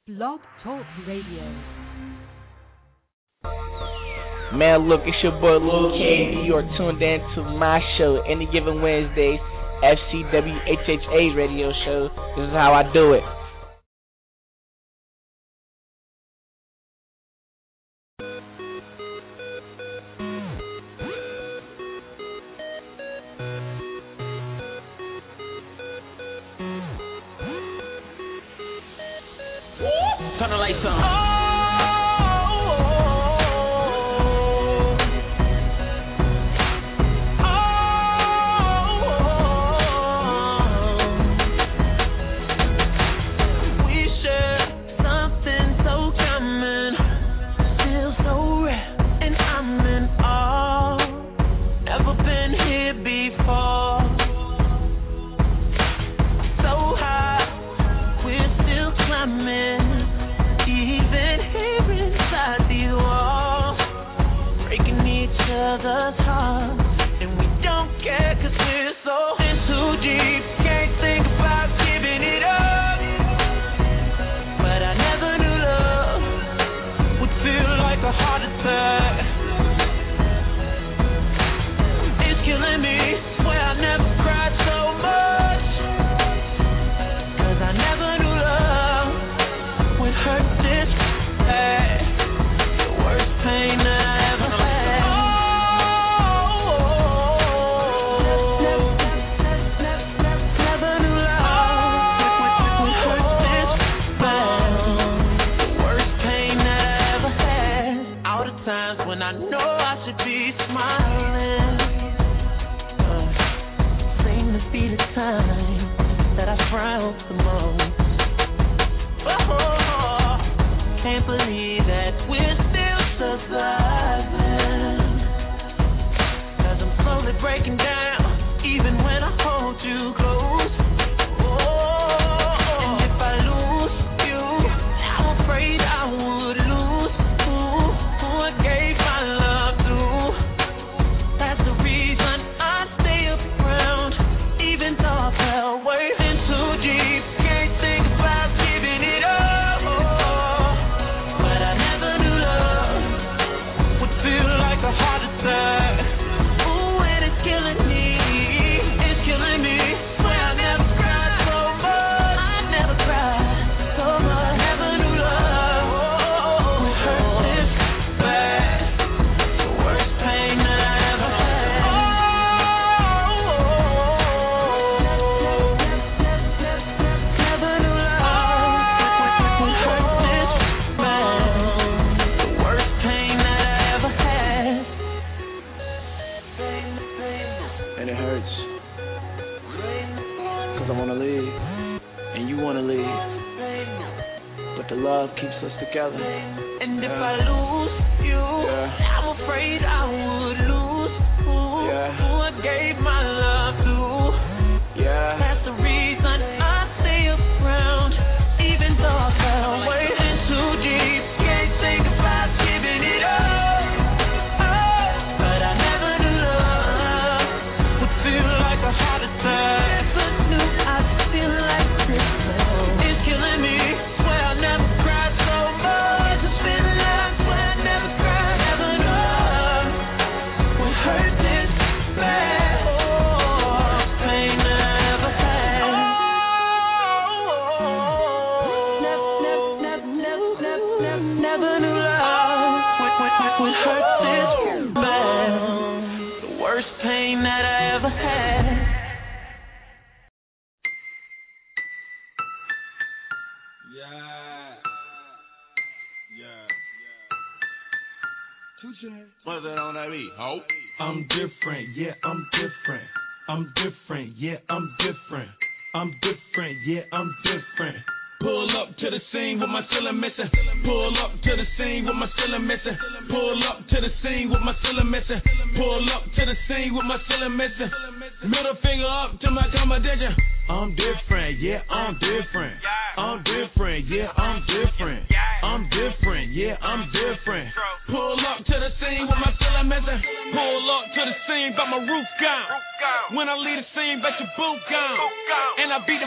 Blog Talk Radio. Man, look, it's your boy Lil KB. You're tuned in to my show, Any Given Wednesday, FCWHHA radio show. This is how I do it. Turn the lights on. What's that on that beat, ho? I'm different, yeah, I'm different. I'm different, yeah, I'm different. I'm different, yeah, I'm different. Pull up to the scene with my ceiling missing. Pull up to the scene with my ceiling missing. Pull up to the scene with my ceiling missing. Pull up to the scene with my ceiling missing. Middle finger up to my competition. I'm different, yeah, I'm different. I'm different, yeah, I'm different. I'm different, yeah, I'm different. Pull up to the scene with my ceiling missing. Pull up to the scene, but my roof gone. When I leave the scene, bet your boot gone. And I beat the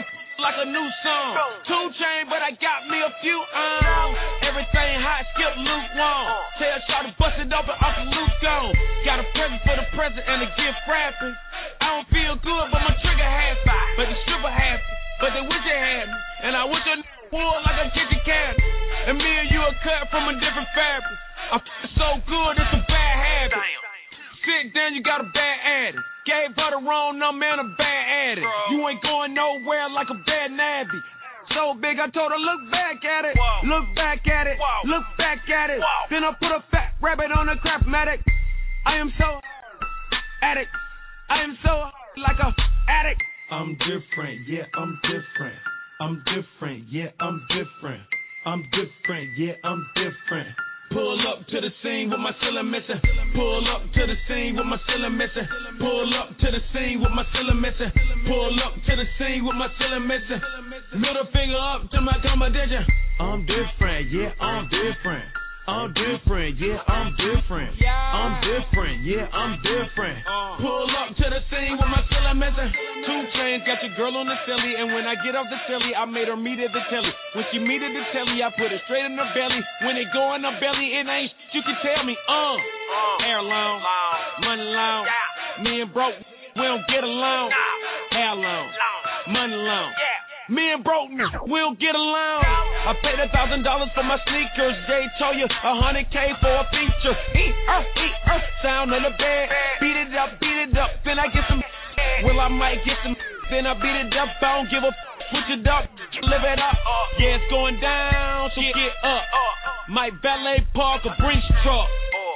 like a new song. 2 Chainz, but I got me a few everything hot, skip lukewarm. Tell Shawty bust it open, Uncle Luke gone. Got a present for the present and a gift wrapping. I don't feel good, but my trigger happy. But the stripper happy, but they wish they had me. And I wish a would like a kitchen cabinet. And me and you are cut from a different fabric. I'm so good, it's a bad habit. Sit down, you got a bad addict. Gave her the wrong number and a bad addict. You ain't going nowhere like a bad nabby. So big, I told her, look back at it. Look back at it. Look back at it. Then I put a fat rabbit on a Craftmatic. I am so addict. I am so like a addict. I'm different, yeah, I'm different. I'm different, yeah, I'm different. I'm different, yeah, I'm different. Pull up to the scene with my ceiling missing. Pull up to the scene with my ceiling missing. Pull up to the scene with my ceiling missing. Pull up to the scene with my ceiling missing. Middle finger up to my competition. I'm different, yeah, I'm different. I'm different, yeah, I'm different. I'm different, yeah, I'm different. Pull up to the scene with my ceiling missing. 2 Chainz got your girl on the silly, and when I get off the silly, I made her meet at the telly. When she meet at the telly, I put it straight in her belly. When it go in her belly, it ain't you can tell me, hair long, money long. Me and broke, we don't get along. Hair long, money long. Me and broke, we don't get along. I paid $1,000 for my sneakers. Jay told you $100K for a feature. Sound on the bed. Beat it up, then I get some. Well, I might get some, then I beat it up. I don't give a switch it up, live it up. Yeah, it's going down, so get up. Might valet park a Brinks truck.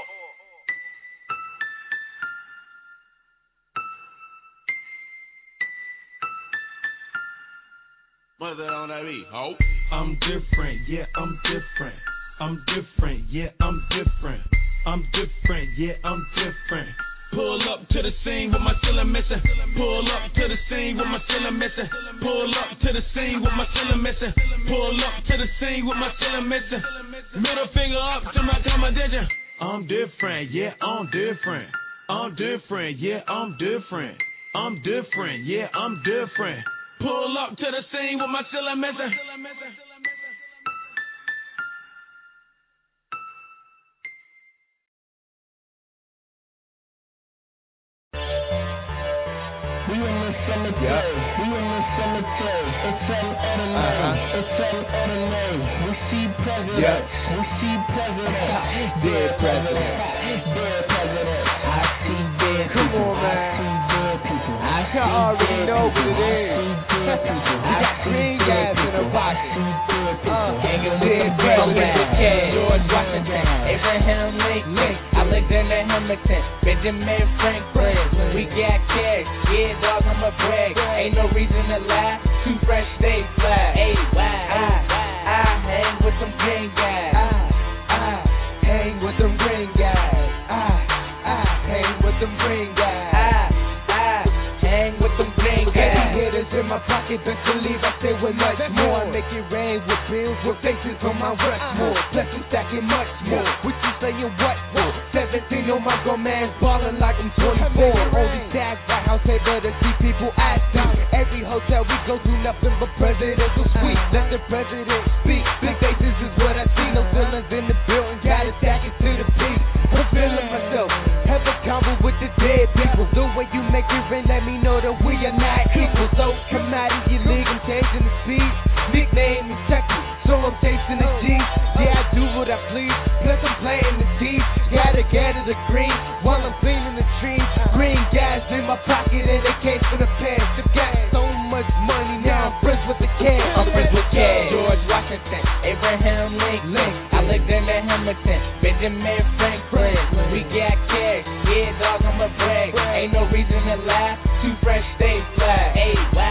What's that on that beat, ho? I'm different, yeah, I'm different. I'm different, yeah, I'm different. I'm different, yeah, I'm different. Pull up to the scene with my ceiling missing. Pull up to the scene with my ceiling missing. Pull up to the scene with my ceiling missing. Pull up to the scene with my ceiling missing. Middle finger up to my competition. I'm different, yeah, I'm different. I'm different, yeah, I'm different. I'm different, yeah, I'm different. Pull up to the scene with my ceiling missing. We in the cemetery, we in the cemetery. It's unordinary, it's unordinary. We see presidents, we see presidents. Dead president, dead president. I see dead people. Come on, man. I see dead people. I already know what it is. We got green guys in the pocket. Hanging with the president, George Washington, Abraham Lincoln, Alexander Hamilton, Benjamin Franklin. We got cash, yeah, dog, I'm a brag. Ain't no reason to lie. Too fresh, stay fly. Hey, I hang with them green guys. I hang with them green guys. I hang with them green guys. I hang with them green guys. Heavy hitters in my pocket, best believe I stay with much more. Make it rain with bills, with faces on my Rushmore. Plus I'm stacking much more. What you saying what for? 17 on my grown man, ballin' like I'm 24. Only tags by house paper to see people acting. Every hotel we go to, nothing but presidential suite. Let the president speak. Big faces is what I see. No villains in the building, gotta stack it to the beat. I'm feeling myself. Have a combo with the dead people. The way you make it rain, let me know that we are not equal. So come out of your league, I'm changing the speed. Nickname is Chucky, so I'm chasing the G. Yeah, I do what I please. Plus I'm playing the teeth. Gotta gather the green while I'm cleaning the trees. Green guys in my pocket and they came for the pants. I got so much money now, I'm friends with the cash. I'm friends with cash. George Washington, Abraham Lincoln, Alexander Hamilton, Benjamin Franklin. We got cash, yeah, dog, I'm a brag. Ain't no reason to lie. Too fresh, stay fly. Hey,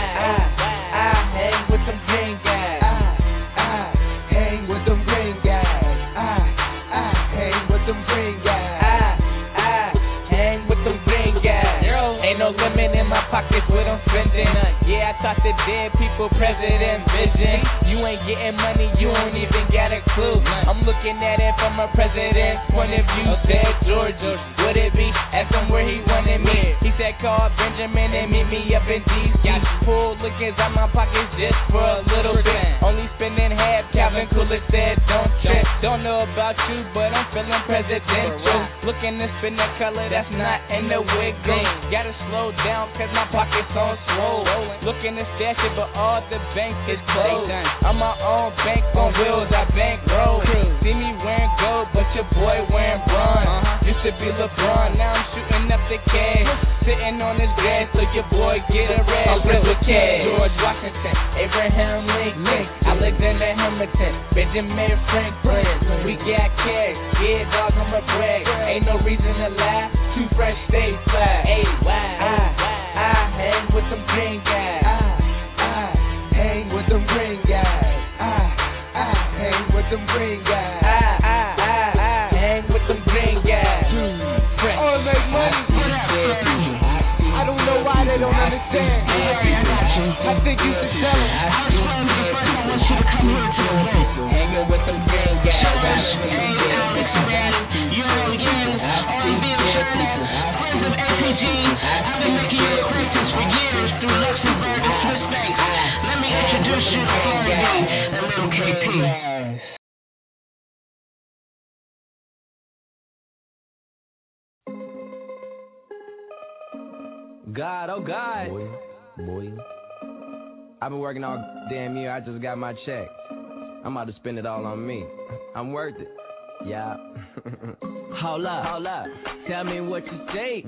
I hang with them green guys. I hang with them green guys. I hang with them green guys. I hang with them green guys. Ain't no limit in my pockets what I'm spending. Yeah, I talk to dead people, president vision. You ain't getting money, you don't even got a clue. I'm looking at it from a president's point of view. Said George, would it be? Ask him where he wanted me. He said call Benjamin and meet me up in D.C. Pull lookings out my pockets just for a little bit. Only spending half. Calvin Coolidge said don't trip. Don't know about you, but I'm feeling presidential. Looking to spin the color that's not in the wiggle. Gotta slow down cause my pocket's on swole. Looking to stash it, but all the banks is closed. I'm my own bank on wheels, I bankroll. See me wearing gold, but your boy wearing bronze. Used to be LeBron, now I'm shooting up the cash. Sitting on his grass, so your boy get a red. I'm with cash. George Washington, Abraham Lincoln, Alexander Hamilton, Benjamin Franklin. We got cash, yeah, dog, I'm a brag. Ain't no reason to lie, too fresh, stay fly. Hey, I hang with them green guys. I hang with them green guys. I hang with them green guys. I hang with them green guys. Oh, make money. I don't know why they don't understand. I think you should tell them. Hanging with them green guys. You know we can. Only be friends of APG. I've been making your acquaintance for years through Luxembourg and Swiss banks. Let me introduce you to Florida and little KP. God, oh God. Boy. I've been working all damn year. I just got my check. I'm about to spend it all on me. I'm worth it. Yeah. Hold up. Tell me what you say.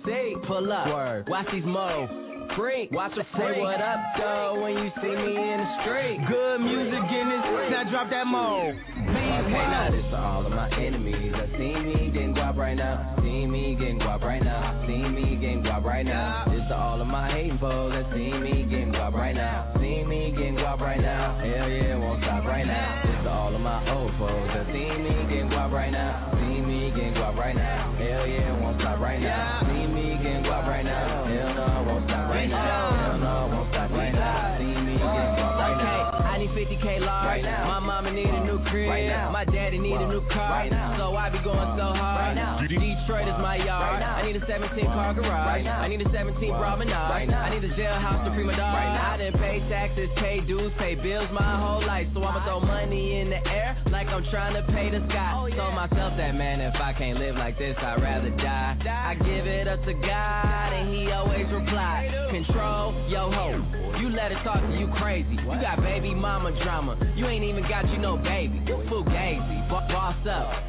Pull up. Word. Watch these moves. Freak. Watch her say what up, though, when you see me in the street. Good music in this. Now drop that mode. Okay, now this to all of my enemies that see me getting guap right now. See me getting guap right now. See me getting guap right now. This to all of my hating foes that see me getting guap right now. See me getting guap right now. Hell yeah, won't stop right now. This to all of my old foes that see me getting guap right now. See me getting guap right now. Hell yeah, won't stop right now. See me getting guap right now. Hell no, won't stop right now. Hell no, won't stop right now. See me getting guap right now. I need 50K large. Right now. My mama need a new crib. Right now. My daddy need a new car. Right now. So I be going so hard. Right now. Detroit is my yard. Right now. I need a 17-car garage. Right now. I need a 17 promenade. Right now. I need a jailhouse to prima dog. Right now. I done pay taxes, pay dues, pay bills my whole life. So I'ma throw money in the air like I'm trying to pay the sky. Told myself that, man, if I can't live like this, I'd rather die. I give it up to God and he always reply. Control yo ho. You let it talk to you crazy. You got baby mama drama. You ain't even got you no baby. You fugazi. Boss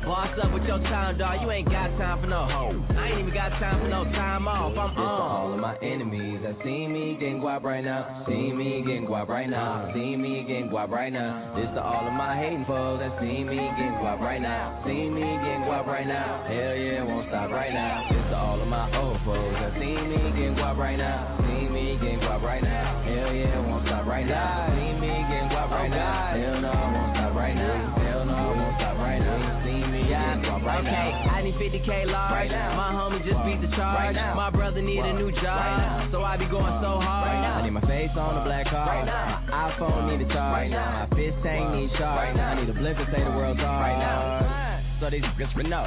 up with your time, dog. You ain't got time for no hoe. I ain't even got time for no time off. I'm on. All of my enemies that see me getting guap right now. See me getting guap right now. See me getting guap right now. This to all of my hating foes that see me getting guap right now. See me getting guap right now. Hell yeah, won't stop right now. This to all of my old foes that see me getting guap right now. See me getting guap right now. Hell yeah, won't stop right now. See me getting guap right now. Hell no, won't stop right now. Hell no, won't stop right now. See me getting guap right now. Okay, I need 50K large. Right now. My homie just beat the charge. Right now. My brother need a new job. Right now. So I be going so hard. Right now. I need my face on the black card. Right now. My iPhone need a charge. Right now. My fist tank need charge. Right now. I need a blimp to say the world's hard. Right now. So these just no.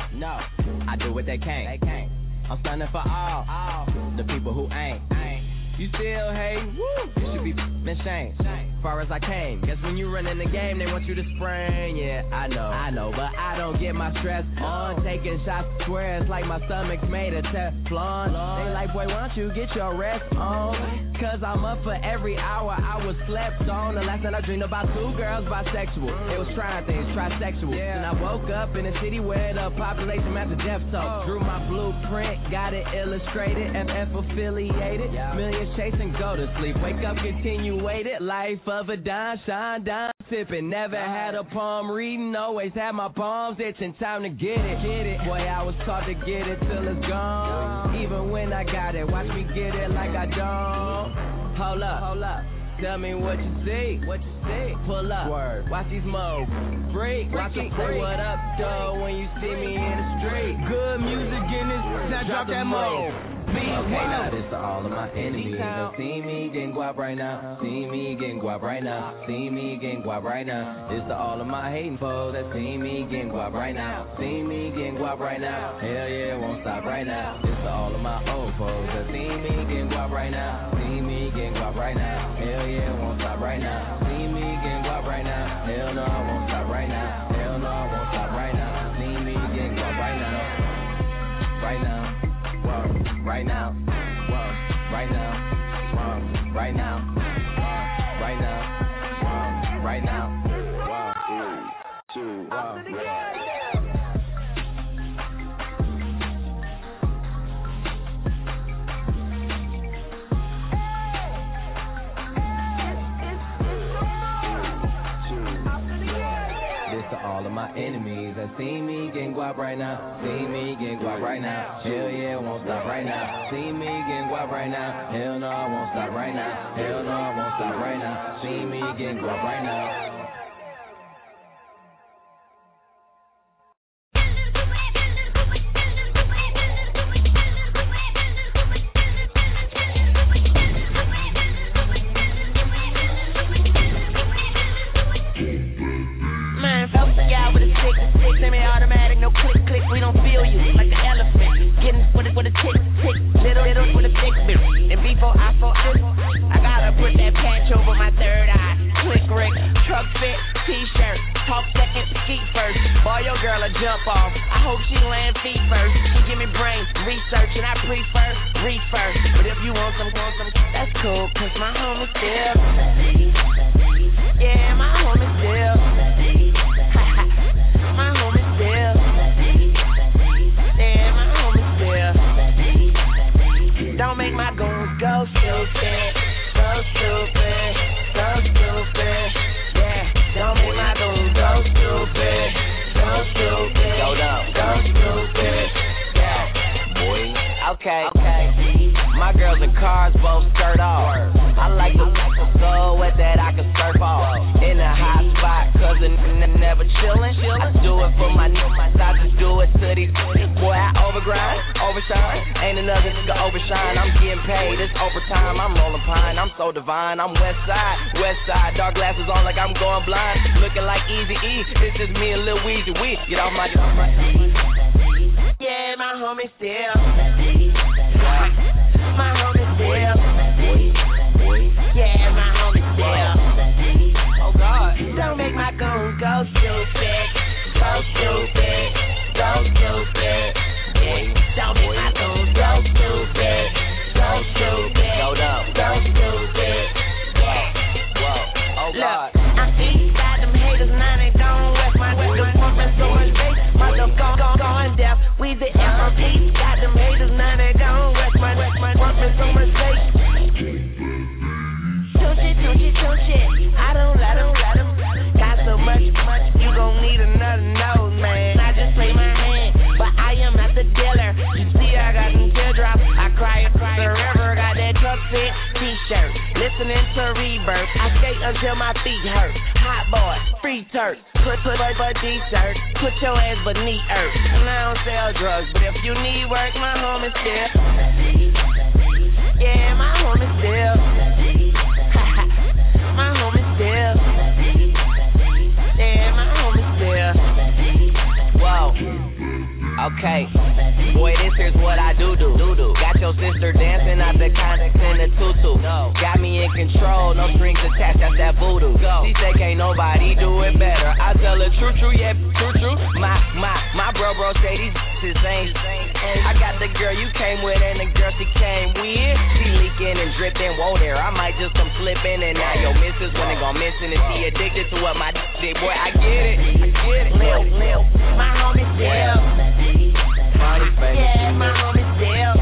I do what they can't. I'm standing for all the people who ain't. You still hate, you should be ashamed. Far as I came, guess when you run in the game, they want you to spring. Yeah, I know, but I don't get my stress on. Taking shots, swear it's like my stomach's made of Teflon. They like, boy, why don't you get your rest on? Cause I'm up for every hour I was slept on. The last night I dreamed about 2 girls bisexual. They was trying things, trisexual. And I woke up in a city where the population matched the death toll. Drew my blueprint, got it illustrated, FF affiliated. Millions chasing, go to sleep, wake up, continue waited. Life of a dime, shine, dime, sipping. Never had a palm reading, always had my palms itching. Time to get it. Boy, I was taught to get it till it's gone. Even when I got it, watch me get it like I don't. Hold up. Tell me what you see. Pull up. Word. Watch these moves. Freak. Watch them say what up, though, when you see me in the street. Good music in this. Now drop that move. Okay, now this to all of my enemies that see me getting guap right now. See me getting guap right now. See me getting guap right now. This to all of my hating foes that see me getting guap right now. See me getting guap right now. Hell yeah, won't stop right now. This to all of my old foes that see me getting guap right now. See me getting guap right now. Hell yeah, won't stop right now. See me getting guap right now. Hell no, I won't stop right now. Hell no, I won't stop right now. See me getting guap right now. Right now. Right now, right now, right now, right now, right now, 1, 2, 1. All of my enemies that see me getting guap right now. See me getting guap right now. Hell yeah, won't stop right now. See me getting guap right now. Hell no, I won't stop right now. Hell no, I won't stop right now. See me getting guap right now. Semi-automatic, no click, we don't feel you like the elephant. Getting with a tick, little with a big bit. And before I fall out, I gotta put that patch over my third eye. Click Rick, truck fit, t-shirt, talk second, skeet first. Boy, your girl a jump off. I hope she land feet first. She give me brain research and I prefer reefer. But if you want some, that's cool, cause my homie still. Yeah, my homie still. My homie still. Yeah, my homie still. Don't make my goons go stupid. So stupid. So stupid. Yeah, don't make my goons go stupid. So stupid. Go down. So stupid. Yeah, boy. Okay. My girls in cars both skirt off. I like the so wet that I can surf off. In a hot spot, cause the never chillin'. I do it for my niggas, I just do it to these. Boy, I overgrind, overshine. Ain't another nigga overshine. I'm getting paid, it's overtime. I'm rolling pine, I'm so divine. I'm west side, dark glasses on like I'm going blind. Looking like Eazy-E, it's just me and Lil Weezy. We get off my. Yeah, my homie still. My homie still. Yeah, my homie still. Oh God. Don't make my goons go stupid. Go stupid. Go stupid. Don't make my goons go stupid. Go stupid. Go dumb. Go stupid. Whoa. Oh God. Look, I'm east side, them haters, now they don't rest my way. The woman so much space, motherfucker going deaf. We the FRP, got them haters, now they don't rest my woman so much space. Two shit, I don't let them. Got so much, you gon' need another nose, man. I just play my hand, but I am not the dealer. You see, I got them teardrops, I cry forever. Got that truck fit t-shirt, listening to Rebirth. I skate until my feet hurt. Hot boy, free turf, put t-shirt, put your ass beneath earth. And I don't sell drugs, but if you need work, my homie still. Yeah, my homie still. My homie still. Yeah, my homie still. Whoa. Okay. Boy, this here's what I do. Got your sister dancing out the context in the tutu. Got me in control, no strings attached, that's that voodoo. She say can't nobody do it better. I tell her true, yeah, true. My bro say these ain't. I got the girl you came with and the girl she came with. She leaking and dripping, whoa there. I might just come slipping and now your missus when they gon' mention it. She addicted to what my did, boy. I get it. Lil, my homie still. Yeah, my homie still.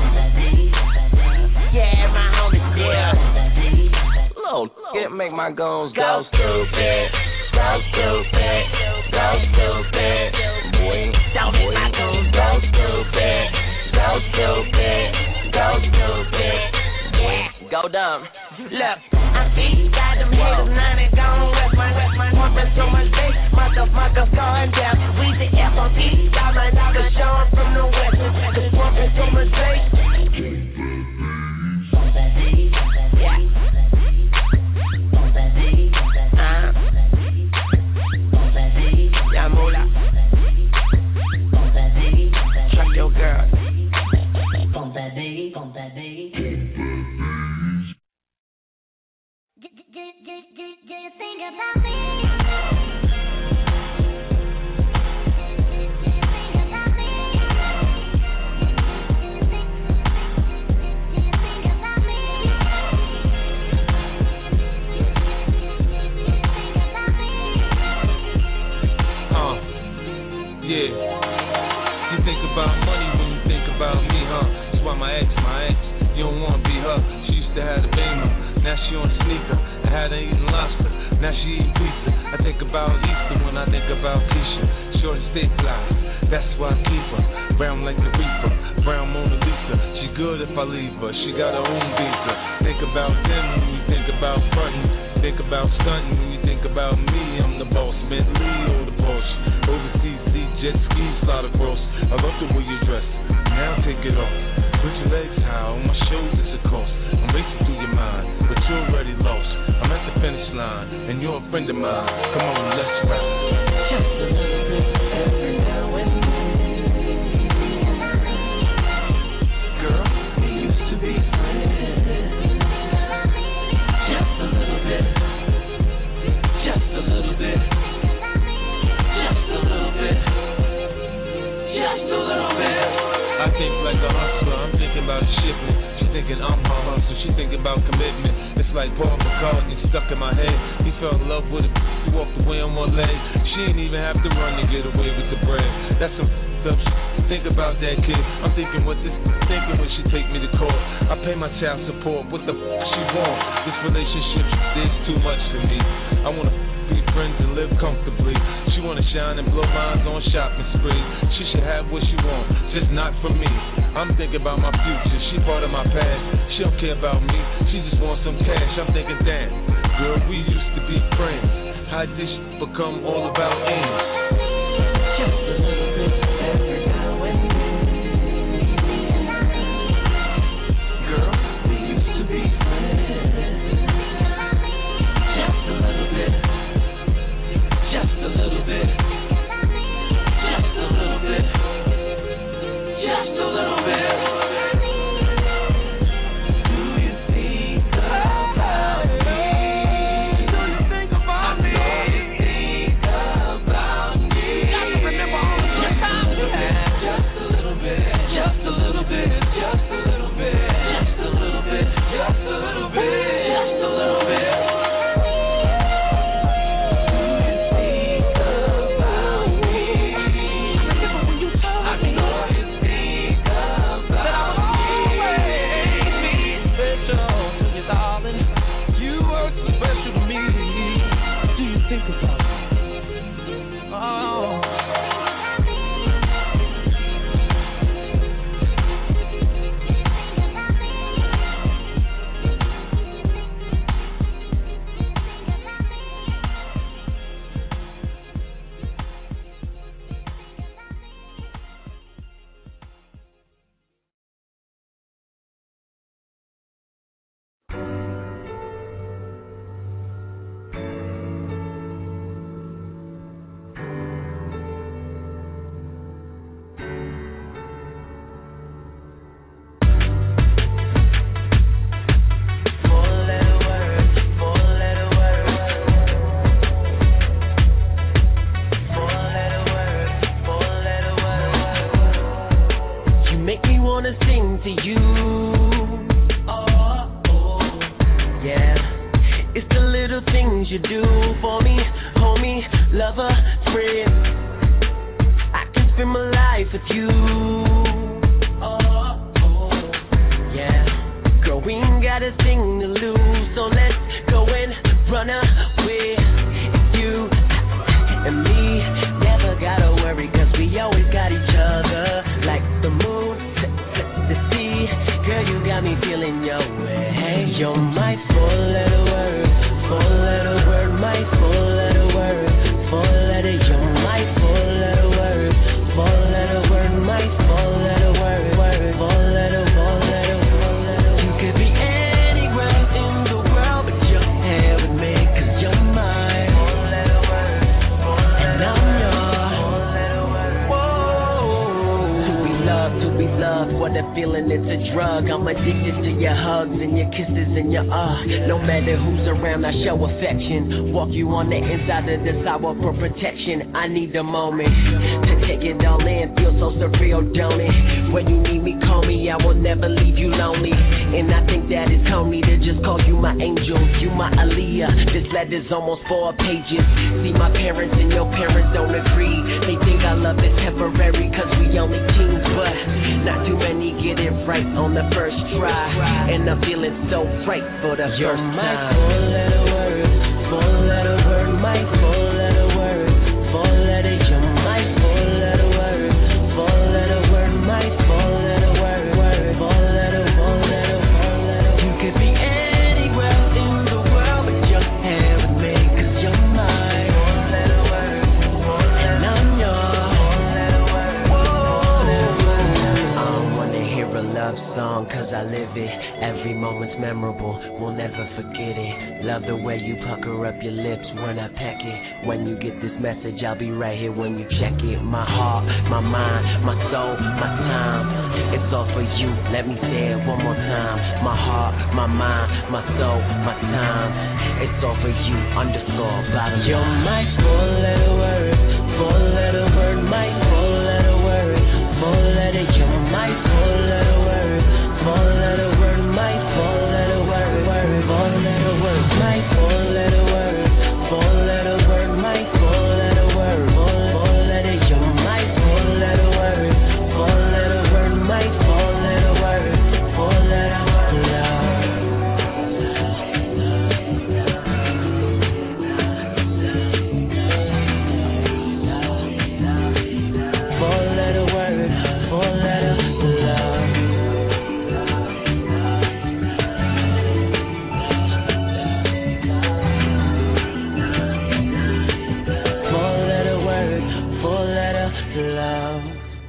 Yeah, my homie still. Little it make my goons go stupid. Go stupid. Go stupid. Boy, don't make my goons go stupid. Go stupid. Go stupid. Go dumb. Look, I'm east, got them haters, now they gone west. My woman so much bass, motherfuckers going down. We the FOP, got my dollars showing from the west. The woman so much bass. Yeah. You think about money when you think about me, huh? That's why my ex, you don't wanna be her. She used to have a Beamer, now she on a sneaker. I had her eating lobster, now she eating pizza. I think about Easter when I think about Keisha. Short and stay fly, that's why I keep her. Brown like the Reaper, brown Mona Lisa. She good if I leave her, she got her own visa. Think about them when you think about frontin'. Think about stunting when you think about me. I'm the boss, Bentley or the Porsche. Overseas, see jet skis, slide across. I love the way you dress, now take it off. Put your legs high, on my shoulders it's a cost. I'm racing through your mind, but you're already lost. I'm at the finish line, and you're a friend of mine. Come on, let's ride. Just a little bit every now and then. Girl, we used to be friends. Just a little bit. Just a little bit. Just a little bit. Just a little bit. I think like a hustler, I'm thinking about shipment. She thinking I'm her hustler, she thinking about commitment. It's like Paul McCartney stuck in my head. He fell in love with it, he walked away on one leg. She ain't even have to run to get away with the bread. That's some up shit. Think about that kid. I'm thinking what this thinking when she take me to court. I pay my child support, what the she want? This relationship is too much for me. I wanna be friends and live comfortably. She wanna shine and blow minds on shopping spree. She should have what she want, just not for me. I'm thinking about my future, she part of my past. She don't care about me, she just wants some cash. I'm thinking, damn, girl, we used to be friends. How did this become all about ends? Just a little bit every now and then. Girl, we used to be friends. Just a little bit. Just a little bit. Just a little bit. Just a little bit. Do you think about me? Do you think about me? Think about me. Gotta remember all the good times we had. Just a little bit. Just a little bit. Just a little bit. Just a little bit. Just a little bit. Just a little bit. For protection, I need a moment to take it all in. Feel so surreal, don't it? When you need me, call me. I will never leave you lonely. And I think that it's homey to just call you my angel. You my Aaliyah. This letter's almost 4 pages. See, my parents and your parents don't agree. They think I our love is temporary, cause we only teens, but not too many get it right on the first try. And I'm feeling so right for the first time. Four-letter word, my four-letter word, four-letter, you're my four-letter word, four-letter word, my four-letter word, four-letter, four-letter, four-letter. You could be anywhere in the world, but you're here with me, cause you're my four-letter word, and I'm your four-letter word. I don't wanna hear a love song, cause I live it. Every moment's memorable, we'll never forget it. Love the way you pucker up your lips when I peck it. When you get this message, I'll be right here when you check it. My heart, my mind, my soul, my time, it's all for you. Let me say it one more time. My heart, my mind, my soul, my time, it's all for you. Underscore, bottom line. You're my four-letter word, four-letter word, my four-letter word, four-letter, you're my four-letter word, four-letter word, my four-letter word, four-letter word, my four-letter word, four-letter word, my four-letter word, four-letter, you're my four-letter word, four-letter word, my four-letter word, four-letter love. Four-letter word, four-letter love. Four-letter word, four-letter love.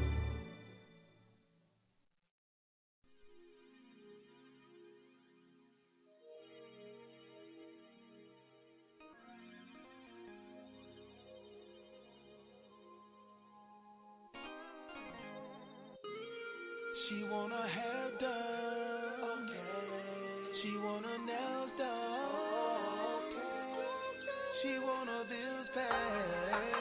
She want her hair done, she want her nails done, she want her bills paid.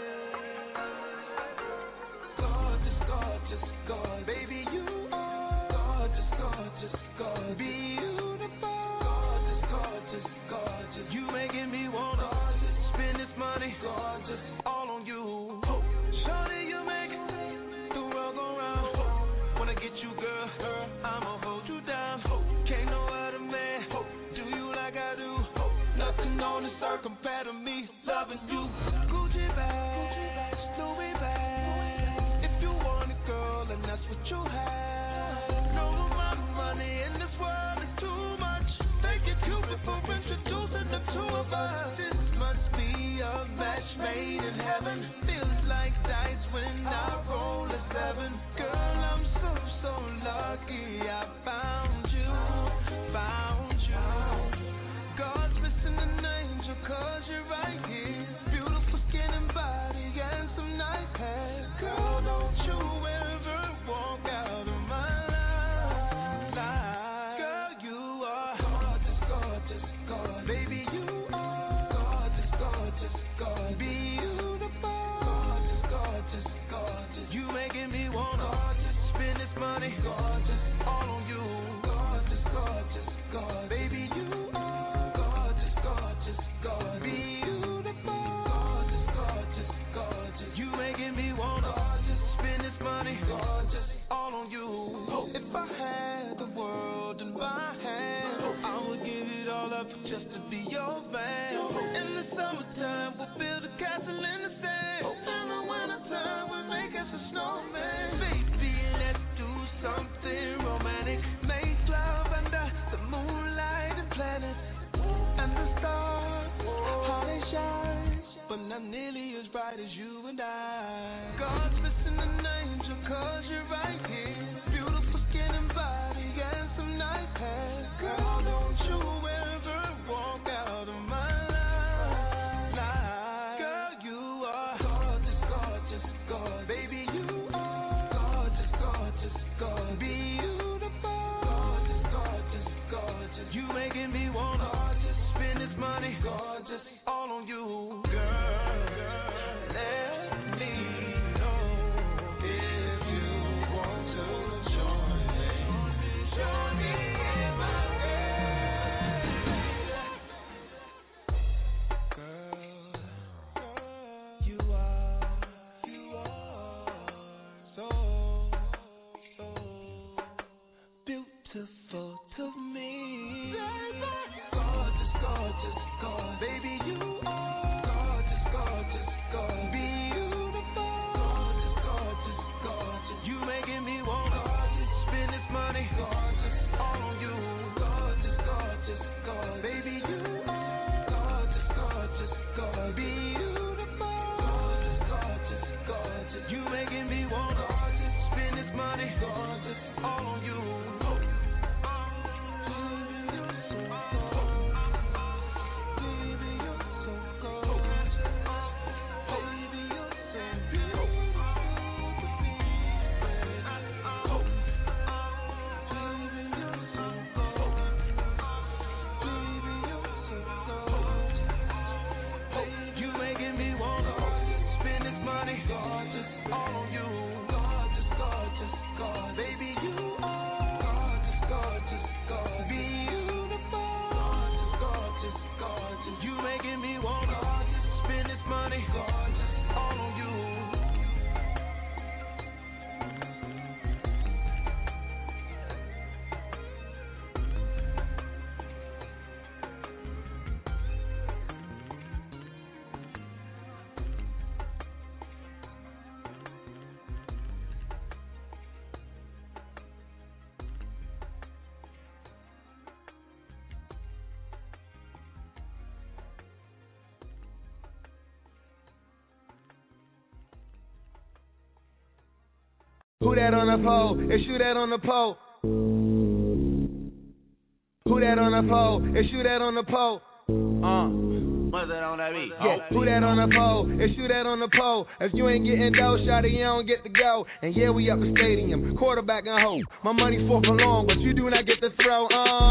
Gorgeous, gorgeous, gorgeous, baby you are gorgeous, gorgeous, gorgeous, beautiful, gorgeous, gorgeous, gorgeous. You making me wanna spend this money, gorgeous, all on you. Shawty, you make the world go round. Wanna get you, girl, I'ma hold you down. Can't no other man do you like I do. Nothing on this earth compared to me loving you. Gucci bag, Louis bag. If you want it, girl, and that's what you have. No amount of money in this world is too much. Thank you, Cupid, for introducing the two of us. This must be a match made in heaven. Feels like dice when I roll a seven. Girl, I'm so lucky I found you. God's missing an angel, cause you're right here. Beautiful skin and body and some nice hair. Girl, don't you ever walk out of my life. Girl, you are gorgeous, gorgeous, gorgeous. Baby, you are gorgeous, gorgeous, gorgeous. Beautiful, gorgeous, gorgeous, gorgeous. You making me wanna spend this money, gorgeous, all on you. Gorgeous, gorgeous, gorgeous. Baby, you are gorgeous, gorgeous, gorgeous. Beautiful, gorgeous, gorgeous, gorgeous. You making me wanna spend this money, gorgeous, all on you. If I had the world in my hand, I would give it all up just to be your man. In the summertime, we'll build a castle in the sand. In the wintertime, we'll make us a snowman. Baby, let's do something romantic. Make love under the moonlight and planets and the stars, how they shine, but not nearly as bright as you and I. God's missing an angel, cause you're right here. Beautiful skin and body and some nice hair. Girl, don't you ever walk out of my all on you. Gorgeous, gorgeous, gorgeous. Baby, you are gorgeous, gorgeous, gorgeous. Beautiful. Gorgeous, gorgeous, gorgeous. You making me want to spend this money. Gorgeous, all on you. Who that on the pole? It's you that on the pole. Who that on the pole? It's you that on the pole. What's that on that beat? Yeah, who that on the pole? It's you that on the pole. If you ain't getting dough, shawty, you don't get to go. And yeah, we up the stadium, quarterback and home. My money for long, but you do not get to throw.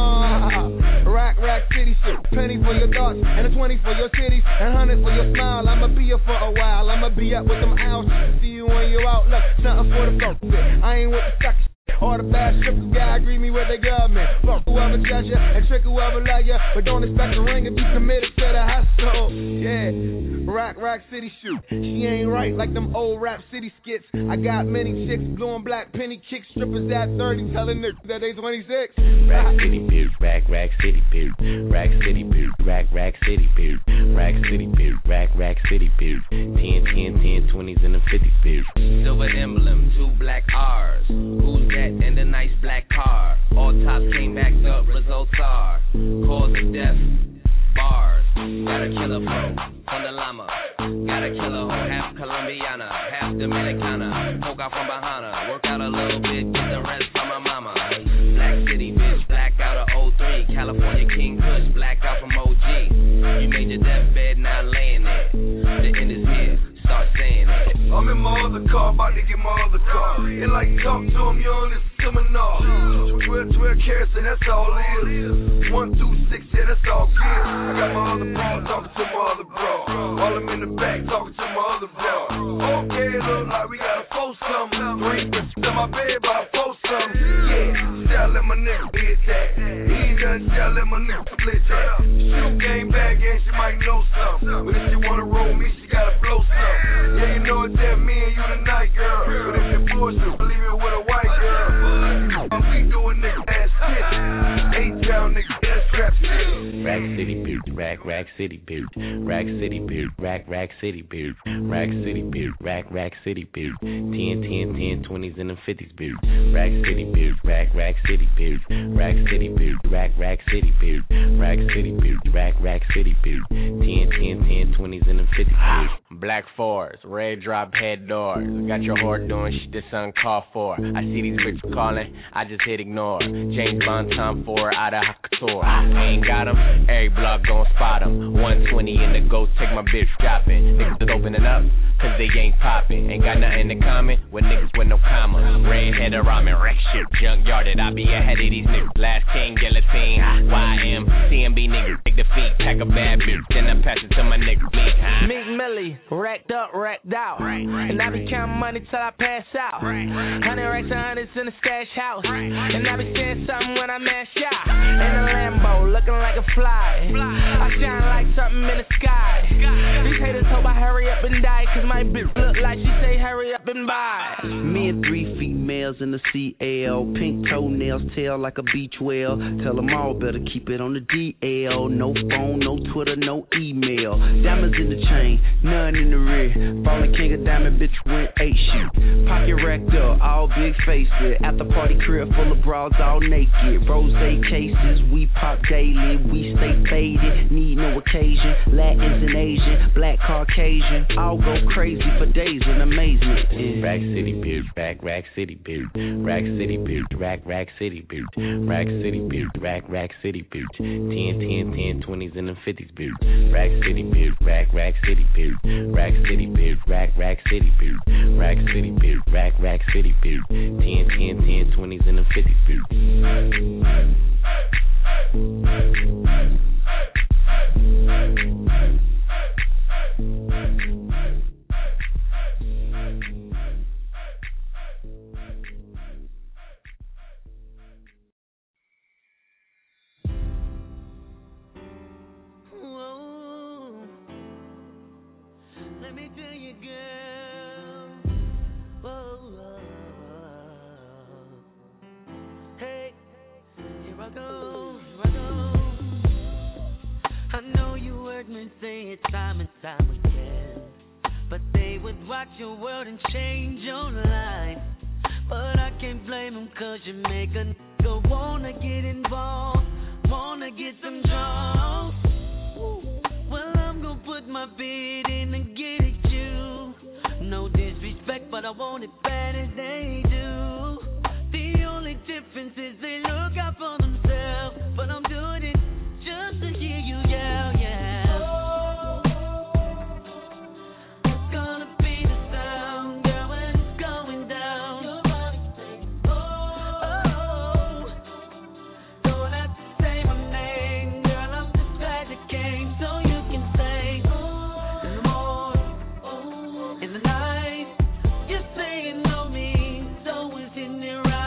Rack city shit, penny for your thoughts, and a 20 for your titties, and 100 for your smile. I'ma be here for a while. I'ma be up with them owls. See you when you out. Look, something for the folk. I ain't with the sucker. All the bad strippers, gotta greet me with their government. Fuck whoever judge ya and trick whoever love ya, but don't expect a ring and be committed to the hustle. Yeah, Rack City shoot. She ain't right like them old Rap City skits. I got many chicks, blue and black penny kick strippers at 30, telling niggas that they 26. Rack City beard, Rack City beard, Rack City beard, Rack City beard, Rack City beard, Rack City beard. 10, 20s and the 50s beard. Silver emblem, 2 black R's. Who's that in the nice black car? All tops came back up, results are cause of death, bars. Got a killer flow from the llama. Got a killer hoe, half Colombiana, half Dominicana. Poke out from behind her, work out a little bit, get the rest from my mama. Black City bitch, black out of 03. California King Kush, black out from OG. You made your deathbed, now laying there. The end is here, start saying it. I'm in my other car, about to get my other car. And like talk to him, you don't listen to me, no. 12 carats and that's all it is. 1, 2, 6, yeah, that's all good. I got my other bro talking to my other bro. While I'm in the back talking to my other bro. Okay, it look like we got a foursome. 3 bitches in my bed by a foursome. Yeah, style let my nigga hit that. He ain't nothing, style let my nigga split that. Shoot game back and she might know something. But if she wanna roll me, she gotta blow something. Yeah, you know it's that me and you tonight, girl. But if you force it, leave it with a white girl. We doing nigga ass shit. Ain't down nigga ass trap shit. Rack City beard, Rack City beard, Rack City beard, Rack City beard, Rack City beard, Rack City beard. 10, 20s and the 50s beard. Rack City beard, Rack City beard, Rack City beard, Rack City beard, Rack City beard, Rack City beard. 10, 20s and the 50s beard. Black fours, red drop head doors. Got your whore doing shit that's uncalled for. I see these bitches calling, I just hit ignore. James Bond Tom Ford out of Couture. I ain't got 'em, every block gon' spot 'em. 120 in the ghost, take my bitch shopping. Niggas is opening up, cause they ain't popping. Ain't got nothing in common with niggas with no comma. Red-headed ramen, wreck shit, junkyarded. I be ahead of these niggas. Last king, guillotine, YM, CMB niggas. Take the feet, pack a bad bitch, then I pass it to my niggas. Meek Millie, racked up, racked out. And I be counting money till I pass out. 100 racks and hundreds in the stash house. And I be saying something when I mash out. In a Lambo, looking like a fly. I shine like something in the sky. These haters hope I hurry up and die, cause my bitch look like she say hurry up and buy. Me and 3 females in the CL. Pink toenails, tail like a beach whale. Tell them all better keep it on the DL. No phone, no Twitter, no email. Diamonds in the chain, none in the rear. Falling king of diamond, bitch went 8 shoot. Pocket racked up, all big faces. After party crib full of bras, all naked. Rose cases, we pop daily. We stay faded, need no occasion. Latins and Asian, black Caucasian. I'll go crazy for days in amazement. Yeah. Rack City beard, Rack City beard, Rack City beard, Rack City beard, Rack City beard, Rack City beard. 10, 20s and the 50s beard. Rack City beard, Rack City beard, Rack City beard, Rack City beard, Rack City beard, Rack City beard. 10, 20s and the 50s beard. I would care. But they would rock your world and change your life. But I can't blame them, cause you make a nigga wanna get involved, wanna get some draws. Well, I'm gonna put my bid in and get at you. No disrespect, but I want it bad as they do. The only difference is they look out for themselves, but I'm doing it just to hear you yell, yeah. It's gonna be the sound, girl, when it's going down. Oh, don't have to say my name, girl, I'm just glad you came, so you can say, in the morning, in the night, you're saying no me, so it's in there right.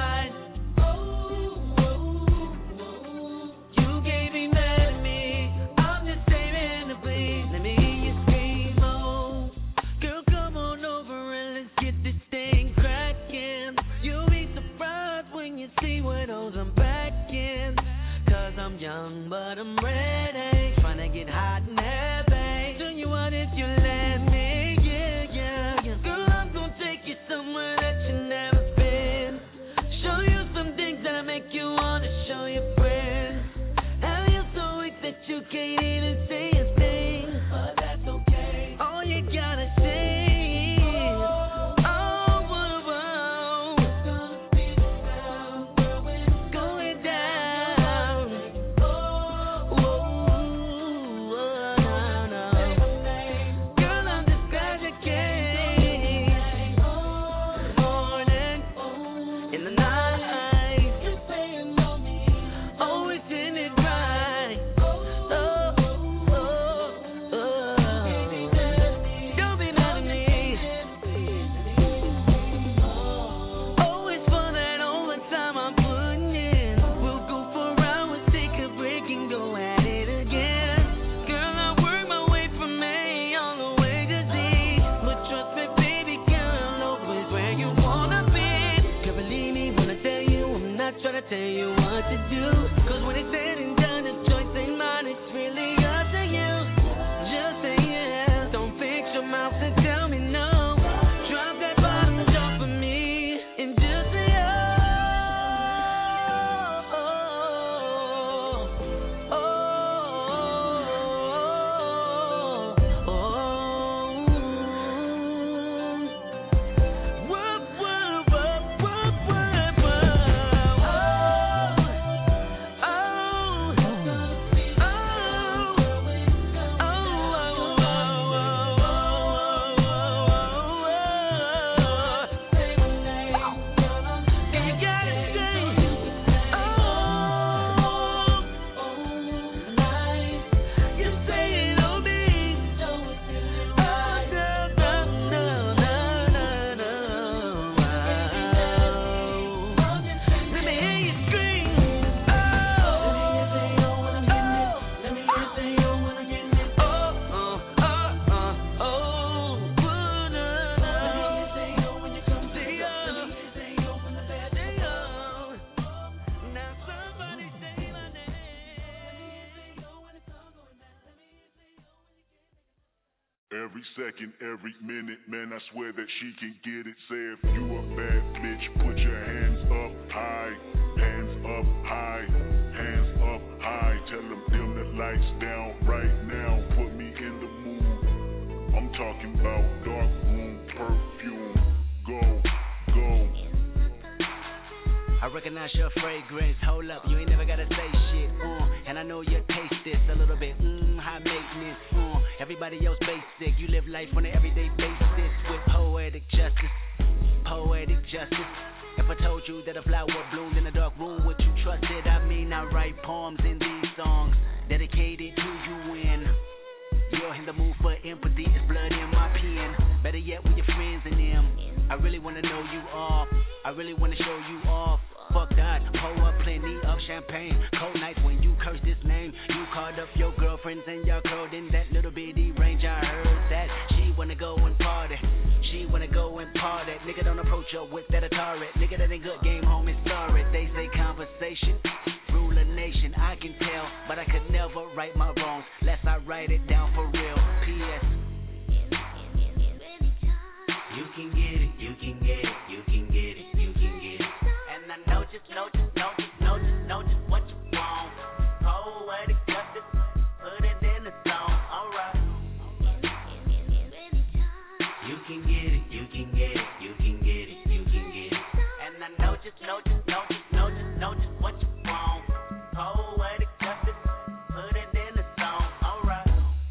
You gave me mad at me, I'm just saving the bleed. Let me hear you scream, oh. Girl, come on over and let's get this thing cracking. You'll be surprised when you see what those I'm back in. Cause I'm young, but I'm ready. Tryna get hot and heavy. Tell you what if you let me, yeah, yeah, yeah. Girl, I'm gonna take you somewhere that you never been. Show you some things that make you wanna show your friends. Have you so weak that you can't even say a thing? But that's okay. All you gotta say is, oh, whoa, whoa. It's gonna be the sound, girl, when it's going down. Oh, whoa, no, no. Girl, I'm just glad you came. Morning, in the night, you're saying no me. Always in it right. Don't be mad at me. Always for that overtime I'm putting in. We'll go for hours, take a break and go at it again. Girl, I work my way from A all the way to Z. But trust me, baby girl, always where you wanna be. Girl, believe me when I tell you, I'm not trying to tell you what to do. Cause when it's said and done, the choice ain't mine, it's really up to you. Just say yeah, don't fix your mouth and tell me no. Drop that bottom jaw for me and just say Every second, every minute, man, I swear that she can get it. Say if you a bad bitch, put your hands up high, hands up high, hands up high. Tell them dim the lights down right now, put me in the mood. I'm talking about dark room perfume. Go, go. I recognize your fragrance. Hold up, you ain't never gotta say shit. And I know you taste this a little bit. High maintenance. Everybody else basic. You live life on an everyday basis with poetic justice. Poetic justice. If I told you that a flower bloomed in a dark room, would you trust it? I mean, I write poems in these songs dedicated to you when you're in the mood for empathy. It's blood in my pen. Better yet, with your friends and them. I really wanna know you off. I really wanna show you off. Fuck that, pour up plenty of champagne. Cold nights when you curse this name. You called up your girlfriends and y'all curled in that little bitty range. I heard that she wanna go and party. She wanna go and party. Nigga, don't approach her with that Atari. Nigga, that ain't good game, home is sorry. They say conversation rule a nation. I can tell, but I could never right my wrongs. Lest I write it down for real. P.S. You can get it, you can get it, you can get it, you can get it. And I know just what you want. Poetic justice, put it in the song, alright. You can get it, you can get it, you can get it, you can get it. And I know just what you want. Poetic justice, put it in the song, alright.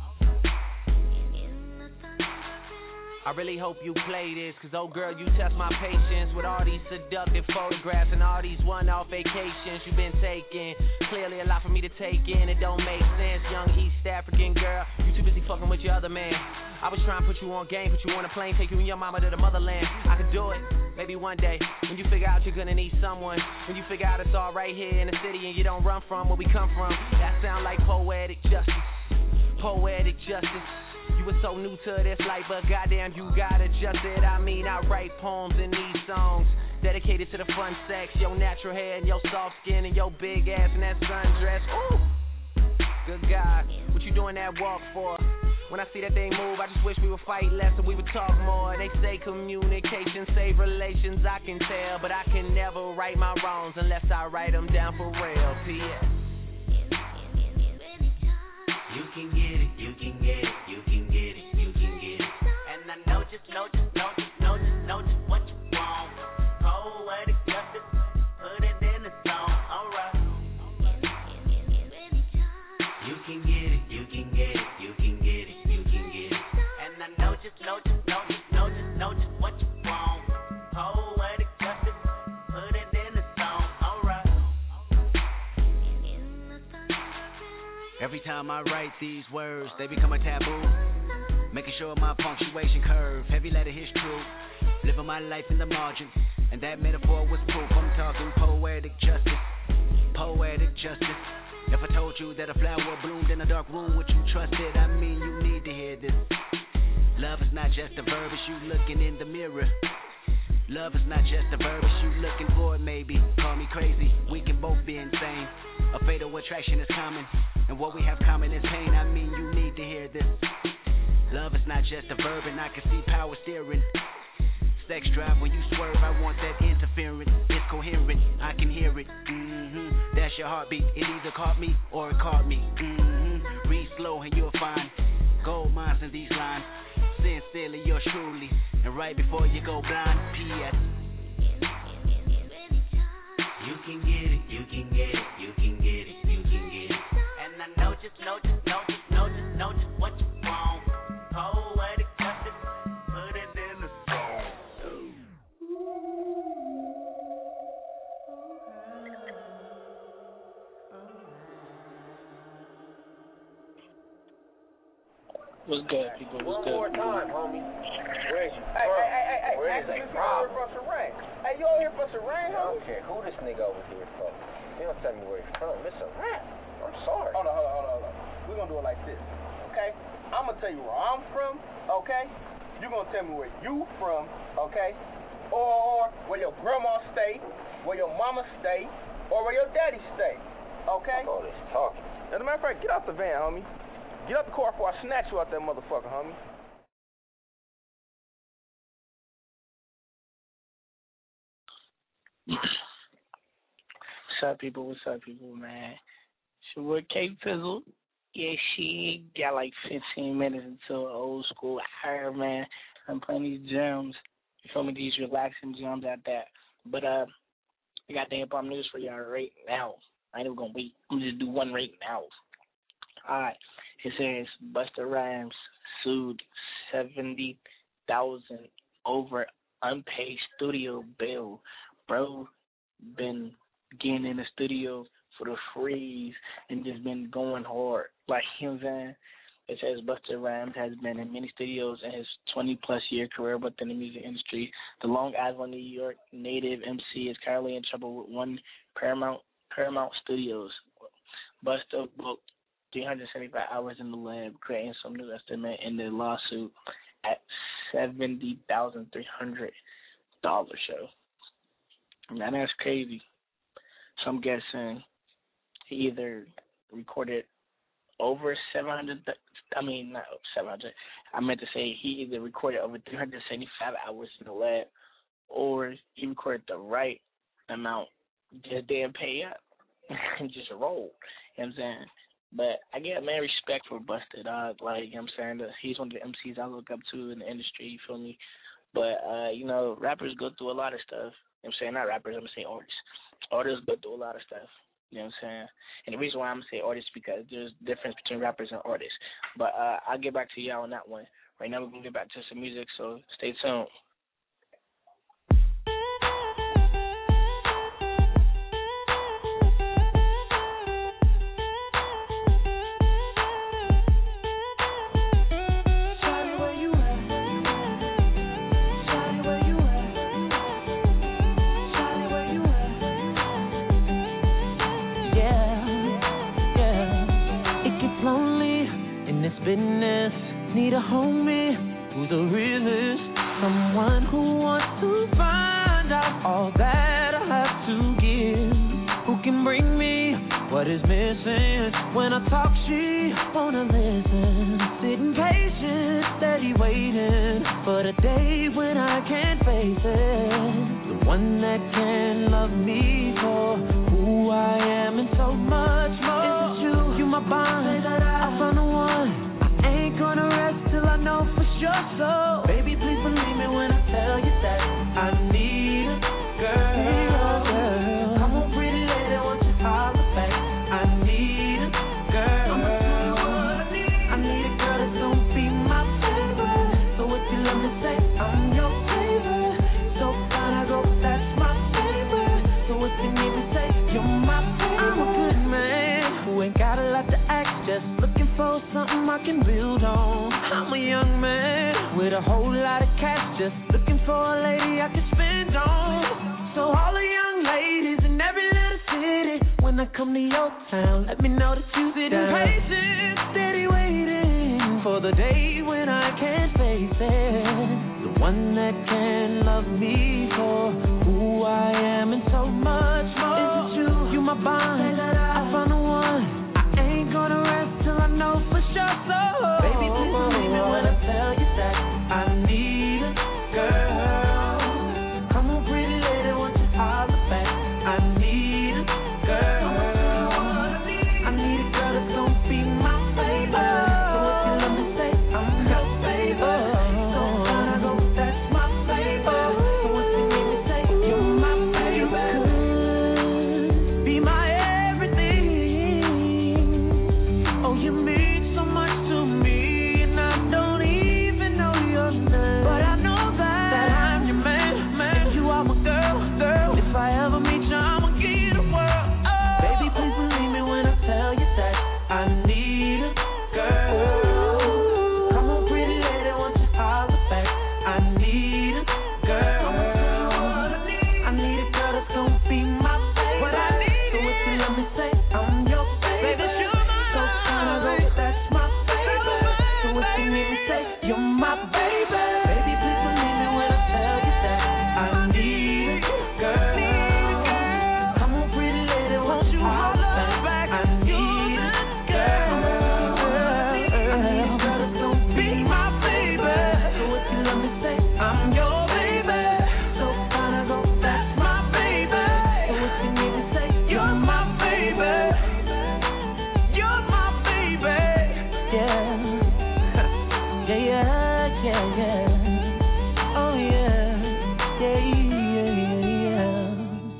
I really hope you play this, cause oh girl, you test my patience with all these seductive photographs and all these one-off vacations you've been taking. Clearly a lot for me to take in, it don't make sense. Young East African girl, you too busy fucking with your other man. I was trying to put you on game, put you on a plane, take you and your mama to the motherland. I could do it, maybe one day, when you figure out you're gonna need someone, when you figure out it's all right here in the city and you don't run from where we come from. That sound like poetic justice, poetic justice. You were so new to this life, but goddamn, you got adjusted. I mean, I write poems in these songs dedicated to the fun sex, your natural hair and your soft skin and your big ass and that sundress. Ooh, good God, what you doing that walk for? When I see that thing move, I just wish we would fight less and we would talk more. They say communication save relations, I can tell, but I can never right my wrongs unless I write them down for real. P.S. You can get it, you can get it, you can get it, you can get it. And I know just what you want. Poetic justice, put it in the song, alright. You can get it, you can get it, you can get it, you can get it. And I know just what you want. Poetic justice, put it in the song, alright. Every time I write these words, they become a taboo. Making sure my punctuation curve, heavy letter hits true. Living my life in the margin, and that metaphor was proof. I'm talking poetic justice, poetic justice. If I told you that a flower bloomed in a dark room, would you trust it? I mean, you need to hear this. Love is not just a verb, it's you looking in the mirror. Love is not just a verb, it's you looking for it, maybe. Call me crazy, we can both be insane. A fatal attraction is common, and what we have common is pain. I mean, you need to hear this. Love is not just a verb, and I can see power steering. Sex drive when you swerve, I want that interference. It's coherent, I can hear it. That's your heartbeat, it either caught me or it caught me. Read slow and you'll find gold mines in these lines. Sincerely, yours truly, and right before you go blind, P.S. You can get it, you can get it, you can get it, you can get it. And I know just what you want. Poetic justice, put it in the song. What's good, people? What's good? One more time, homie. Where is you from? Hey, where is you it from? for some rain. Hey, you over here for some rain, homie? I don't care who this nigga over here from. He don't tell me where he's from. It's a rap. I'm sorry. Hold on. We're going to do it like this, okay? I'm going to tell you where I'm from, okay? You're going to tell me where you from, okay? Or where your grandma stay, where your mama stay, or where your daddy stay, okay? All this talking. As a matter of fact, get out the van, homie. Get out the car before I snatch you out that motherfucker, homie. What's up, people, man? It's your boy K Fizzle. Yeah, she got like 15 minutes until old school hour, man. I'm playing these jams. You feel me? These relaxing jams at that. But I got the hip hop news for y'all right now. I ain't even gonna wait. I'm gonna just do one right now. Alright. It says Busta Rhymes sued $70,000 over unpaid studio bill. Bro been getting in the studio for the freeze and just been going hard. Like, you know what I'm saying? It says Busta Rhymes has been in many studios in his 20-plus year career within the music industry. The Long Island, New York native MC is currently in trouble with one Paramount Studios. Busta booked 375 hours in the lab, creating some new estimate in the lawsuit at $70,300 show. Now that's crazy. So I'm guessing he either recorded over 700 I mean, not 700. I meant to say he either recorded over 375 hours in the lab, or he recorded the right amount, just didn't pay up and just rolled. You know what I'm saying? But I get mad respect for Busta, dog. Like, you know what I'm saying? He's one of the MCs I look up to in the industry, you feel me? But, you know, rappers go through a lot of stuff. You know what I'm saying? Not rappers, I'm going to say artists. Artists go through a lot of stuff. You know what I'm saying? And the reason why I'm going to say artists because there's a difference between rappers and artists. But I'll get back to y'all on that one. Right now we're going to get back to some music, so stay tuned. Business, need a homie who's the realest, someone who wants to find out all that I have to give, who can bring me what is missing. When I talk, she wanna listen, sitting patient, steady waiting for the day when I can't face it, the one that can love me for who I am and so much more. Is it you my bond, I found the one. Gonna rest till I know for sure. So, baby, please believe me when I tell you that I need a girl. Come on, pretty lady, won't you holler back? I need a girl. I need a girl that's gonna be my favorite. So if you let me say I'm your favorite, so fine I go, that's my favorite. So if you need me say you're my favorite, I'm a good man who ain't got a lot to ask, just looking for something I can build on. I'm a young man with a whole lot of cash, just looking for a lady I can spend on. So all the young ladies in every little city, when I come to your town, let me know that you sit patient, steady waiting for the day when I can't face it, the one that can love me for who I am and so much more. Is it you my bond, I found the one. I ain't gonna rest till I know for sure. So baby, please believe me when I tell you that I need a girl. Come on, pretty lady, won't you holler back? I need a girl. I need a girl that's gonna be my favorite. So if you let me say I'm your favorite, so fine I go, that's my favorite. So if you need me say you're my favorite, be my everything. Oh, you mean so much to me, and I don't even know your name, but I know that I'm your man, you are my girl. If I ever meet you, I'ma give you the world. Oh. Baby, please believe me when I tell you that I need a girl. Come on, pretty lady, won't you holler back? I need a girl. I need a girl that's gonna be my favorite. So if you let me say I'm your favorite, so fine I go, that's my favorite. So if you need me say you're my baby, baby, please believe me when I tell you that I need a girl. Come on, pretty lady, won't you holler back? I need a girl. I need a girl that's gonna be my baby. So if you let me say I'm your baby, so fine I go, that's my baby. So if you need me say you're my baby, you're my baby. Yeah. Yeah. Oh yeah.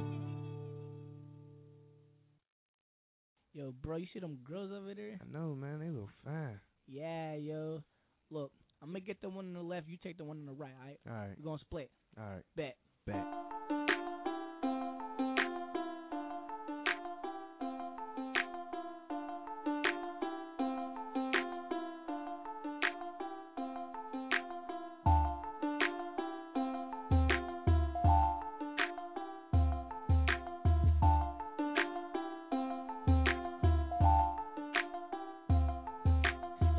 Yo, bro, you see them girls over there? I know, man. They look fine. Yeah, yo. Look, I'm gonna get the one on the left. You take the one on the right. All right. We're gonna split. All right. Bet.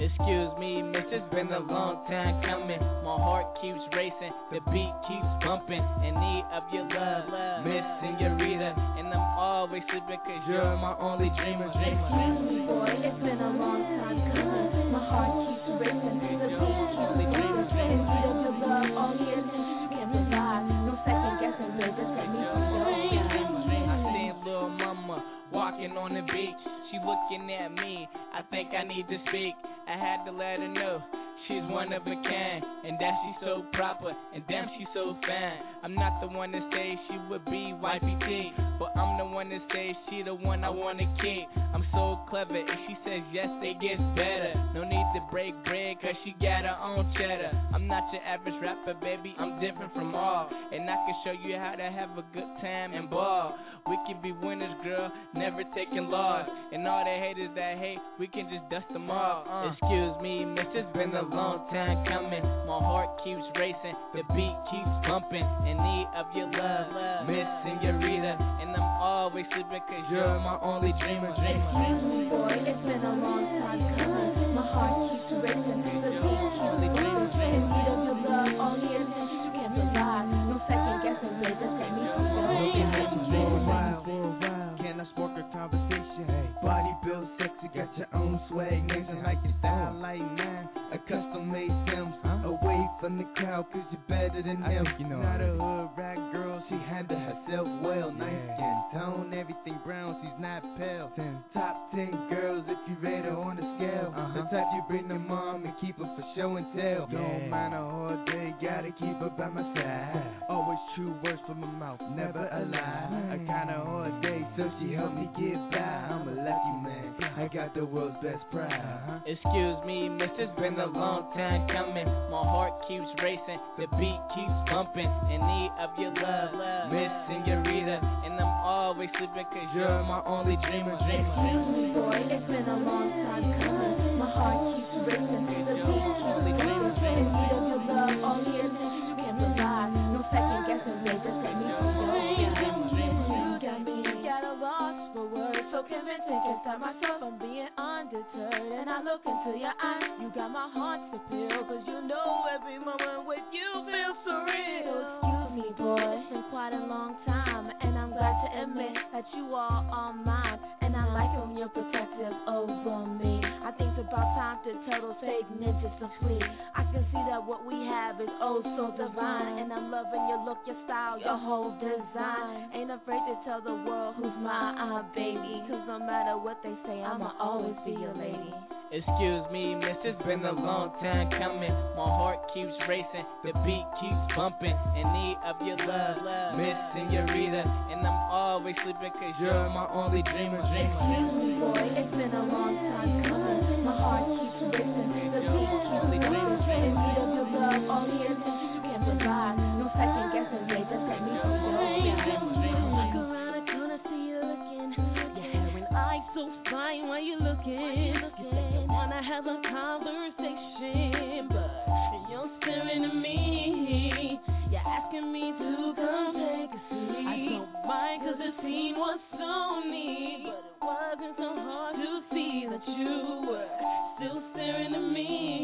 Excuse me, miss, it's been a long time coming. My heart keeps racing, the beat keeps bumping. In need of your love, Miss Senorita. And I'm always sleeping cause you're my only dreamer. Excuse me, boy, it's been a long time coming. My heart keeps racing, the beat keeps bumping. In need of your love, all the attention you can provide. No second guessing, baby, just let me see your I seen little mama walking on the beach. She looking at me, I think I need to speak. I had to let her know she's one of a kind, and that she's so proper, and damn she's so fine. I'm not the one to say she would be wifey T, but I'm the one to say she the one I wanna keep. I'm so clever, if she says yes, it gets better. No need to break bread, cause she got her own cheddar. I'm not your average rapper, baby, I'm different from all, and I can show you how to have a good time and ball. We can be winners, girl, never taking loss. And all the haters that hate, we can just dust them off. Excuse me, miss, it's been a long time coming. My heart keeps racing, the beat keeps bumping. In need of your love, Miss Senorita. And I'm always sleeping cause you're my only dreamer. Excuse me, boy, it's been a long time coming. My heart keeps racing, the beat keeps bumping. In need of your love, all the attention you can provide. No second guessing, baby, just let me see Can I spark a conversation? Hey. Body build sexy, got your own swag. Names I like your style like mine. A custom made Sims. Away from the crowd, cause you're better than them. You know, not a hood rag girl, she handled herself well. Nice skin tone, everything brown, she's not pale. Top 10 girls if you rate her on the scale. The type you bring to mom and keep her for show and tell. Don't mind a hard day, gotta keep her by my side. Always true words from my mouth, never a lie. A kinda hard day, so she helped me get by. I'm a lucky man, I got the world's best pride. Excuse me, miss, it's been a long time coming. My heart keeps racing, the beat keeps bumping. In need of your love, Miss Senorita. And I'm always sleeping cause you're my only dreamer. Excuse me, boy, it's been a long time coming. My heart keeps racing, the beat keeps bumping. In need of your love, all the attention you can provide. No second guessing, baby, just let me see your got me at a loss for words, so convincing, can't stop myself from being undeterred. And I look into your eyes, you got my heart to feel, cause you know every moment with you feels surreal. Excuse me, boy, it's been quite a long time, and I'm glad to admit that you are all mine. And I like when you're protective over me. I think it's about time to tell those fake ninjas to flee. I can see that what we have is oh so divine, and I'm loving your look, your style, your whole design. Ain't afraid to tell the world who's my baby, cause no matter what they say, I'ma always be your lady. Excuse me, miss, it's been a long time coming. My heart keeps racing, the beat keeps bumping. In need of your love, Miss Senorita. And I'm always sleeping cause you're my only dreamer. Excuse me, boy, it's been a long time coming. My heart keeps racing, the beat keeps bumping. In need of your love, all the attention you can provide. No second guessing, babe, just let me see your look around the corner, see you looking. Your hair and eyes so fine while you looking. Wanna have a conversation, but you're staring at me. You're asking me to come take a seat. I don't mind cause the scene was so neat, but it wasn't so hard to see that you were still staring at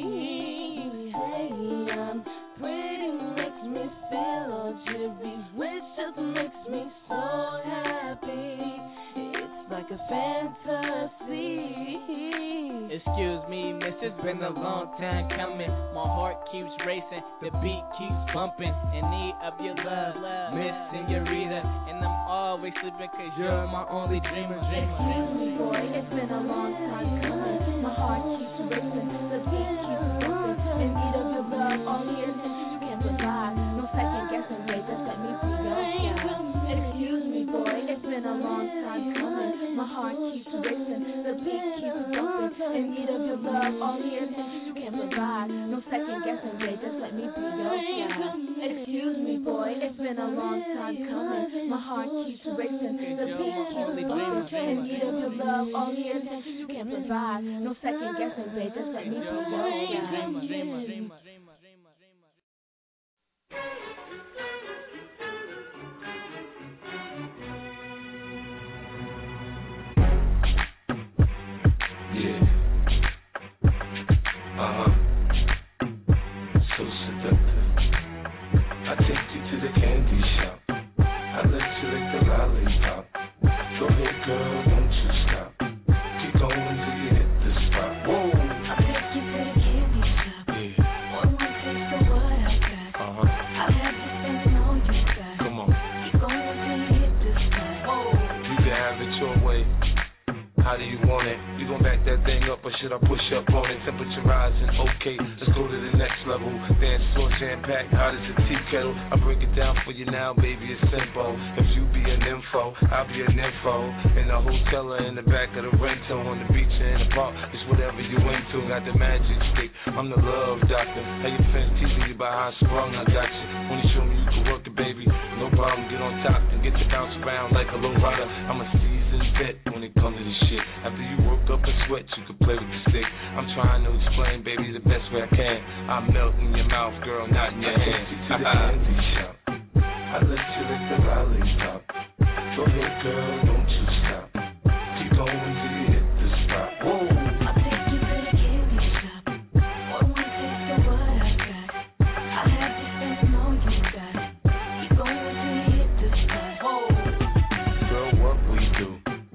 me. Hey, I'm pretty, makes me feel all jittery, which just makes me so happy. It's like a fantasy. Excuse me, miss, it's been a long time coming. My heart keeps racing, the beat keeps bumping. In need of your love, Miss Senorita. And I'm always sleeping cause you're my only dreamer. Excuse me, boy, it's been a long time coming. My heart keeps racing, the beat keeps bumping. In need of your love, all the attention you can provide. No second guessing, babe, just let me see your excuse me, boy, it's been a long time coming. My heart keeps racing, the beat keeps bumping. In need of your love, all the attention you can provide. No second guessing, babe, just let me be your excuse me, boy, it's been a long time coming. My heart keeps racing, the beat keeps bumping. In need of your love, all the attention you can provide. No second guessing, babe, just let me be your do you want it? You gon' back that thing up or should I push up on it? Temperature rising, okay, let's go to the next level. Dance floor jam packed, hot as a tea kettle. I break it down for you now, baby, it's simple. If you be an info, I'll be an info. In the hotel or in the back of the rental, on the beach or in the park, it's whatever you into. Got the magic stick, I'm the love doctor. How your fans teasing you about how I sprung, I got you. When you show me you can work it, baby, no problem, get on top and get to bounce around like a low rider. I'm a seasoned vet when it comes to this shit. After you work up a sweat, you can play with the stick. I'm trying to explain, baby, the best way I can. I melt in your mouth, girl, not in your hand. To the candy shop, I let you lick the lollipop. Go ahead, girl, don't you stop. Keep going till you hit the spot. Whoa. I'll take you to the candy shop. One taste of what I got. I'll have you spending all you got. Keep going till you hit the spot. Whoa. Girl, what we do,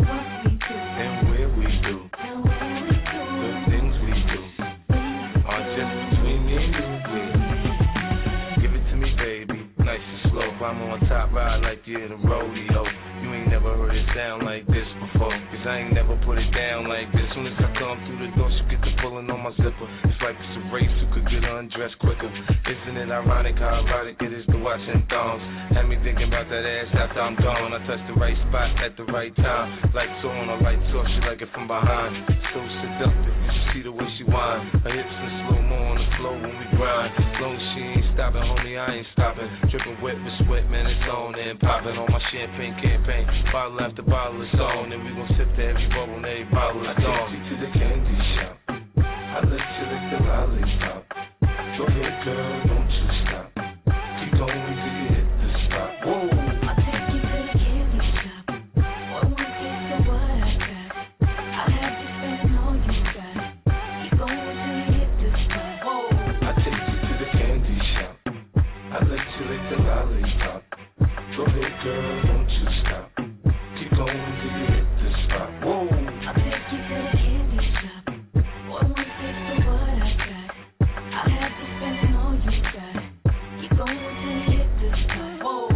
and where we do, the things we do are just between me and you, baby. Give it to me, baby, nice and slow. I'm on top, ride like you're in a rodeo. You ain't never heard it sound like this before, cause I ain't never put it down like this. Soon as I come through the door, she get the pulling on my zipper. It's like it's a race who could get undressed quicker. Isn't it ironic how erotic it is to watch in thongs? Had me thinking about that ass after I'm gone. I touch the right spot at the right time. Lights on or lights off, she like it from behind. So seductive, you should see the way she whine. Her hips in slow-mo on the floor when we grind. Long as she ain't stopping, homie, I ain't stopping. Dripping wet with sweat, man, it's on and popping on my champagne campaign. Bottle after bottle is on, and we gon' sip to every bubble and every bottle is on. I take you to the candy shop. I let you lick the lollipop. Go ahead, girl, don't you stop. Keep going till you hit the spot. Whoa. I'll take you to the candy shop. One taste of what I got. I'll have you spending all you got. Keep going till you hit the spot. Whoa. I take you to the candy shop. I let you lick the lollipop. Go ahead, girl, don't you stop. Keep going till you hit the spot. Whoa. I'll take you to the candy shop. One taste of what I got. I'll have you spending all you got. Keep going till you hit the spot. Whoa.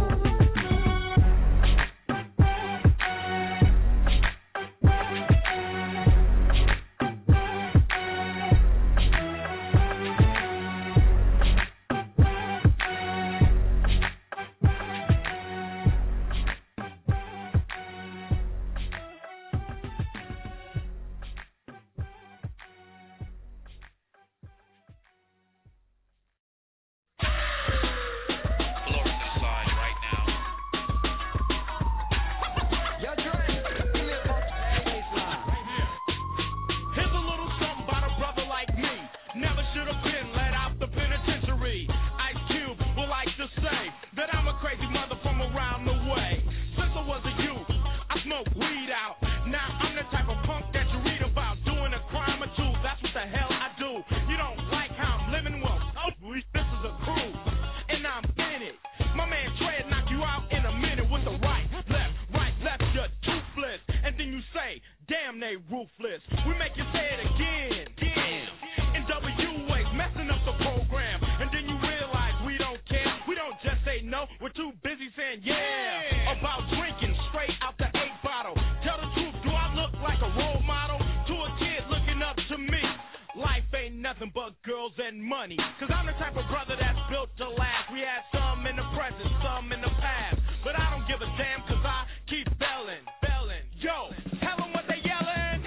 Here's a little something about a brother like me. Never should have been let out the penitentiary. Ice Cube would like to say that I'm a crazy mother from around the way. Since I was a youth, I smoked weed out. Now I'm the type of punk that you read about, doing a crime or two. That's what the hell I do. You don't like how I'm living? Well, this is a crew, and I'm in it. My man Trey knock you out in a minute with the right, left, you're toothless. And then you say, damn, they ruthless. We make you say it again. Damn. NWA's messing up the program. And then you realize we don't care. We don't just say no. We're too busy saying yeah. About drinking straight out the 8 bottle. Tell the truth, do I look like a role model to a kid looking up to me? Life ain't nothing but girls and money. Cause I'm the type of brother that's built to last. We had some in the present, some in the past. But I don't give a damn cause I keep belling. Yo, tell them what they yelling.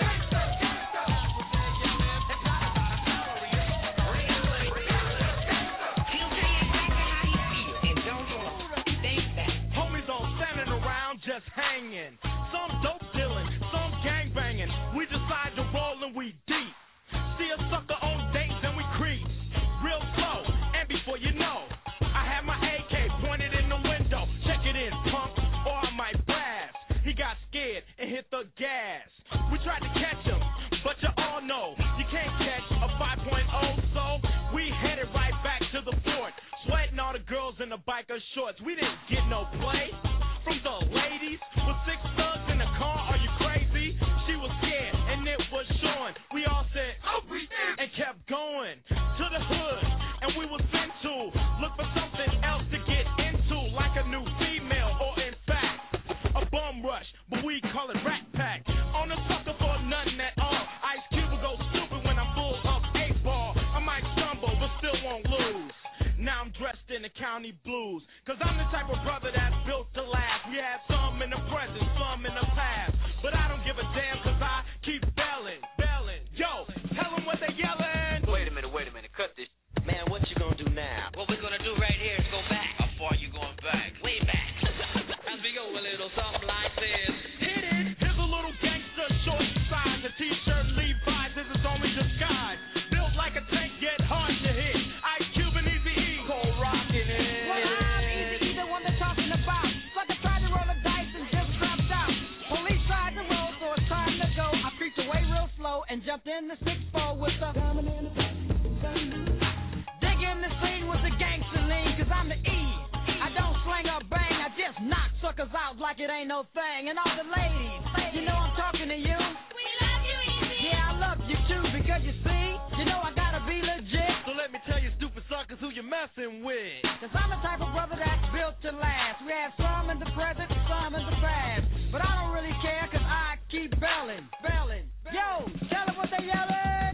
Homies all standing around just hanging. Some dope dealing, some gang banging. We decide to roll and we deep. See a sucker on dates and we creep. Real slow, and before you know, I have my AK pointed in the window. Check it in, punk, or I might blast. He got scared and hit the gas. We tried to catch him, but you all know you can't catch a 5.0, so we headed right back to the fort. Sweating all the girls in the biker shorts. We didn't get no play from the ladies. With 6 thugs in the car, are you crazy? She was scared and it was showing. We all said, oh, we did, and kept going to the hood. And we was sent to look for something else to get into, like a new female or in fact a bum rush, but we call it Rat Pack. On the sucker for nothing. it ain't no thing. And all the ladies, you know I'm talking to you. We love you, Easy. Yeah, I love you too, because you see, you know I gotta be legit. So let me tell you, stupid suckers, who you messing with. Cause I'm the type of brother that's built to last. We have some in the present, some in the past. But I don't really care, cause I keep belling. Yo, tell them what they yelling.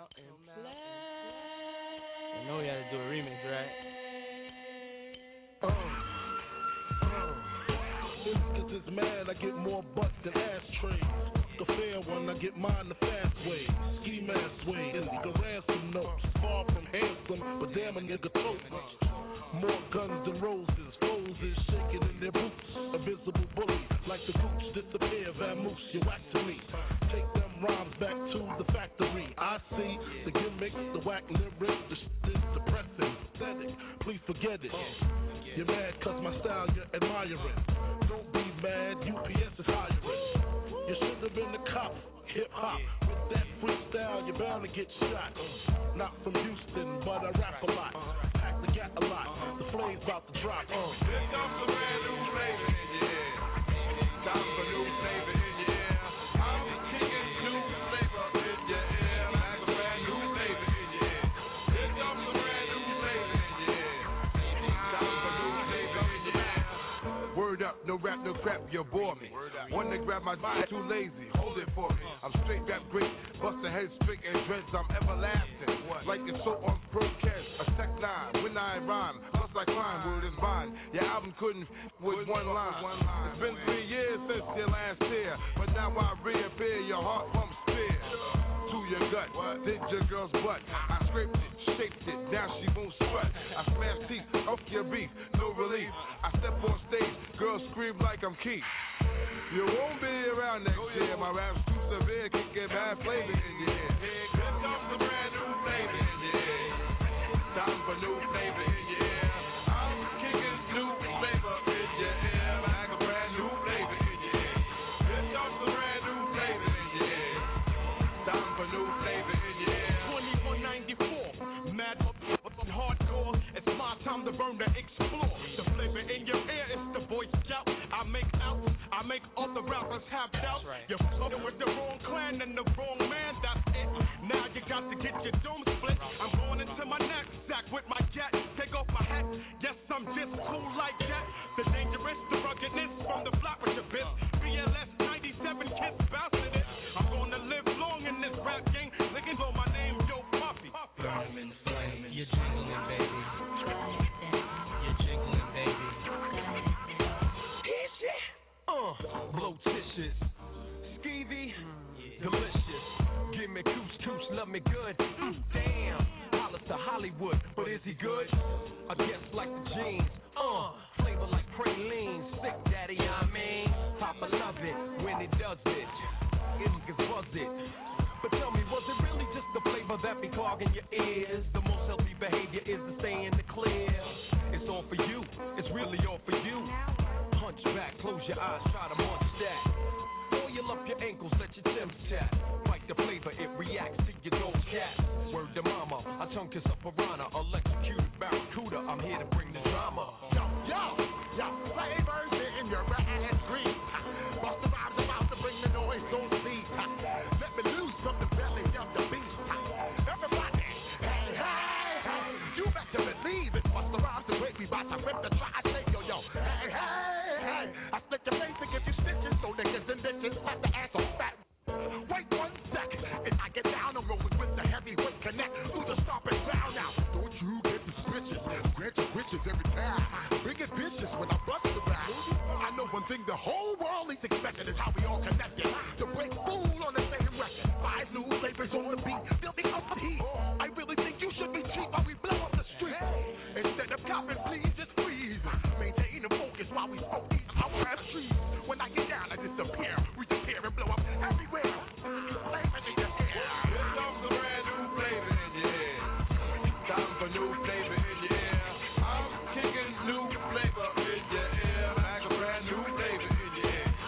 out and play. You know we had to do a remix, right? This is mad, I get more butts than ashtrays. The fair one, I get mine the fast way. Ski mask way, illegal ransom notes. Far from handsome, but damn a nigga toast. More guns than roses, foes is shaking in their boots. A visible bully, like the gooch disappear, vamoose, you whack to me. Take them rhymes back to the factory. I see the gimmicks, the whack lyrics, the shit is depressing, pathetic. Please forget it. You're mad cause my style you're admiring. Don't be mad, UPS is hiring. You should have been a cop, hip-hop. With that freestyle, you're bound to get shot. Not from Houston, but I rap a lot. Pack the gat a lot, the flame's about to drop. Here comes the brand new flavor in your ear. Time for new flavor in your ear. I'm kicking new flavor in your ear. Like a brand new flavor in your ear. Here comes the brand new flavor in your ear. Time for new flavor in your ear. Word up, no rap, no crap, you bore me. One to grab my body, too lazy, hold it for me. I'm straight rap great, bust the head straight and dreads, I'm everlasting. Like it's so on broadcast, a tech line, when I rhyme, plus I climb, word is mine. Your album couldn't with one line. It's been 3 years since your last year, but now I reappear, your heart pumps fear. To your gut, did your girl's butt. I scraped it, shaped it, now she won't strut. I smash teeth, off your beef, no relief. I step on stage, girls scream like I'm Keith. You won't be around next year, my rap's too severe, can get bad flavor in your ear. Here comes the brand new flavor in your ear. Time for new flavor in your ear. I'm kicking new flavor in your ear. Like a brand new flavor in your ear. Here comes the brand new flavor in your ear. Time for new flavor in your ear. 2194, mad hardcore. It's my time to burn, to explore. The flavor in your ear is the Boy Scout. I make out, I make all the rappers have doubt. Right. You're fucking with the wrong clan and the wrong man, that's it. Now you got to get your dome split. I'm going into my knapsack with my cat. Take off my hat, yes, I'm just cool like that. The dangerous, the ruggedness from the block with your bitch. BLS 97 kids bouncing it. I'm gonna live long in this rap game. Looking for my name, Joe Puffy. Burning flame, you're jingling, baby. You're jingling, baby. Blotitious, skeevy, delicious. Give me couscous, love me good. Damn, holla to Hollywood, but is he good? I guess like the jeans. Flavor like praline, sick daddy, I mean. Papa love it when he does it. Niggas buzz it. But tell me, was it really just the flavor that be clogging your ears? The most healthy behavior is to stay in the clear. It's all for you, it's really all for you. Hunch back, close your eyes, try to munch that. Oil up your ankles, let your Tim's chat. Bite the flavor, it reacts to your dope cat. Word to mama, I tongue kiss a piranha, electrocuted barracuda. I'm here to bring the drama. Yo, flavors in your ass green. Bust the rhymes about to bring the noise, don't see. Let me loose from the belly of the beast. Everybody, hey, you better believe it. Bust the rhymes the way we bout to rip the try. I say yo, hey, I split your face and give you stitches, so niggas and bitches have the ass on fat. Wait 1 second, and I get down and rolling with the heavyweight connect through the stomping ground now. Don't you get suspicious? Grant your riches every time. Bring it vicious when I bust the rap. I know one thing the whole world is expecting is how we all connected to break fool on the same record. 5 new flavors on the beat, building up the heat. I really think you should be cheap while we blow up the street. Instead of copping, please just freeze. Maintain the focus while we smoke these our trees. When I get down, I disappear. We disappear and blow up everywhere. Flavor in your ear. Here comes the brand new flavor in your ear. Time for new flavor in your ear. I'm kicking new flavor in your ear. Like a brand new flavor in your ear.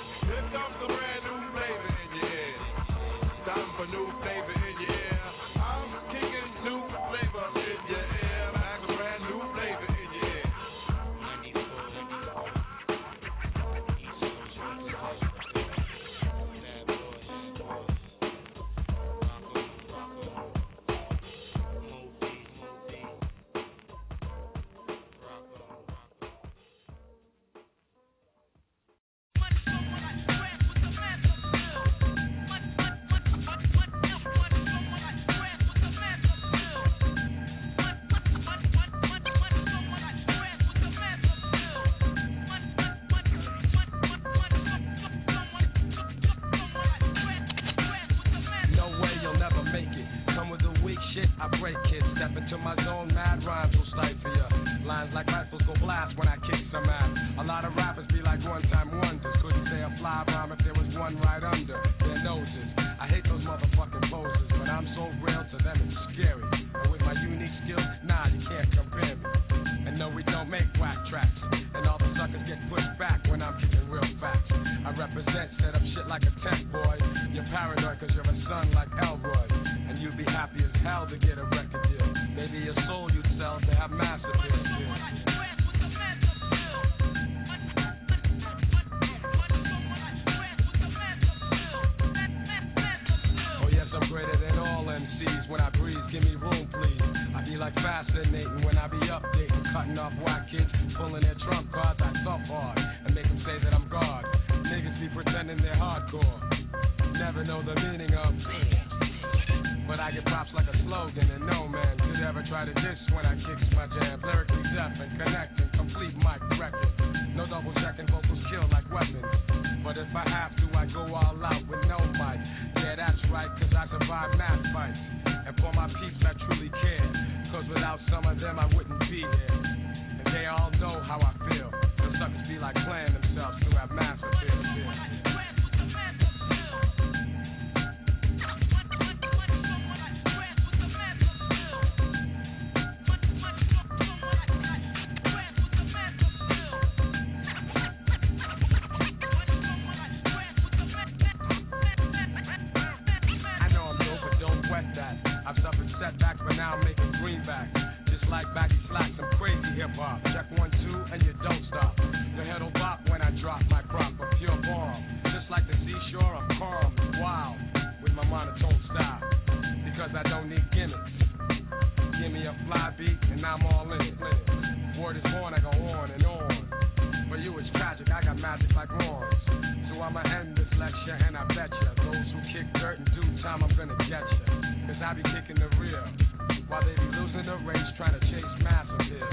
one right under their noses. I hate those motherfucking poses, but I'm so real to them it's scary. And with my unique skills, nah, you can't compare me. And no, we don't make whack tracks, and all the suckers get pushed back when I'm kicking real facts. I represent, set up shit like a tent, boy. You're paranoid cause you're a son like Elroy, and you'd be happy as hell to get a record deal. Maybe your soul you'd sell to have massive deals. Greater than all MCs. When I breathe, give me room, please. I be like fascinating when I be updating, cutting off whack kids, pulling their trump cards. I thump hard and make them say that I'm God. Niggas be pretending they're hardcore, never know the meaning of. But I get props like a slogan, and no man could ever try to diss when I kicks my jam. Lyrically deaf and connecting, complete mic record. No double checking, vocals kill like weapons. But if I have to, I go all out with no mic. Yeah, that's right, cause I survive math fights. And for my peeps, I truly care. Cause without some of them, I wouldn't be here. And they all know how I feel. The suckers be like playing themselves to have massive fear. I've suffered setbacks, but now I'm making greenbacks. Just like baggy slacks, I'm crazy hip-hop. Check 1, 2, and you don't stop. The head'll bop when I drop my crop of pure bomb. Just like the seashore, I'm calm, wild, with my monotone style. Because I don't need gimmicks. Give me a fly beat, and I'm all in it. Word is born, I go on and on. For you it's tragic, I got magic like horns. So I'ma end this lecture, and I bet ya those who kick dirt in due time, I'm gonna get ya. Cause I be kicking the rear, while they be losing the race trying to chase massive hits.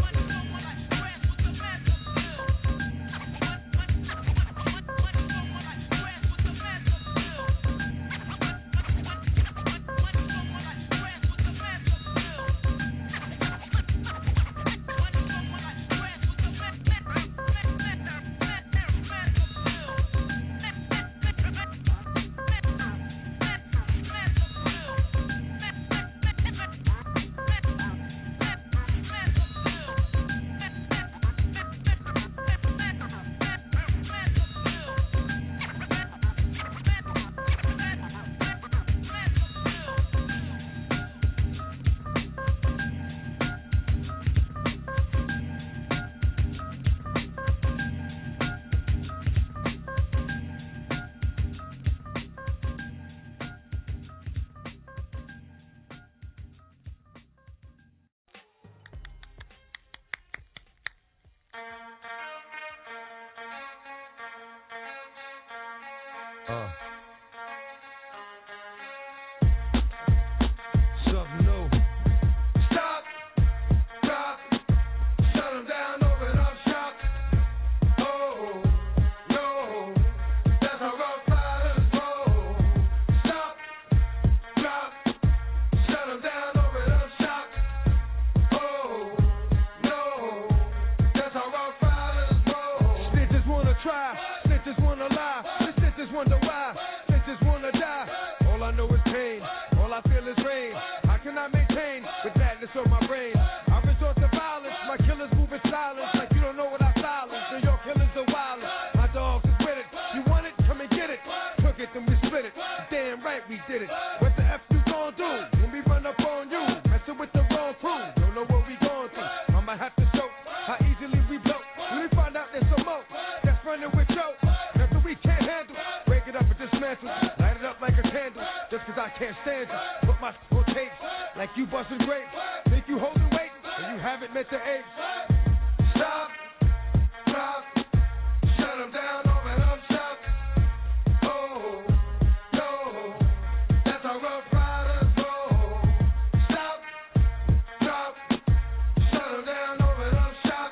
Something new. Stop, drop, shut 'em down, open up shop. Oh, no, that's how rough riders roll. Stop, drop, shut 'em down, open up shop. Oh, no, that's how rough riders roll. Snitches wanna try, snitches wanna lie, the snitches wonder why, snitches wanna die. All I know is pain, all I feel is rain. How can I maintain with madness on my brain? I resort to violence, my killers move in silence, like you don't know what I silence. And your killers are wild, my dogs is with it. You want it, come and get it. Took it, then we split it. Damn right we did it. What the F you gon' do when we run up on you? Messing with the wrong crew, don't know what we going through. I might have to show how easily we blow. When we find out there's some more that's running with Joe. Nothing we can't handle. Break it up and dismantle. Light it up like a candle. Just cause I can't stand you. Put my full tapes like you busting grapes. Think you holding weight and you haven't met the apes. Stop, drop, shut 'em down, open up shop. Oh, no, that's how rough riders roll. Stop, drop, shut 'em down, open up shop.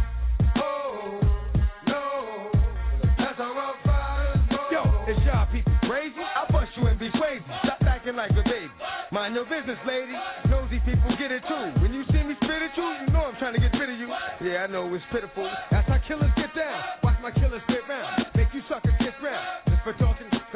Oh, no, that's how rough riders roll. Yo, is y'all people crazy? I'll bust you and be crazy. Stop acting like a baby. Mind your business, lady. Nosy people get it too. When you see me spit at you, you know I'm trying to get rid of you. Yeah, I know it's pitiful. That's how killers get down. Watch my killers get round. Make you suckers get round. Just for talking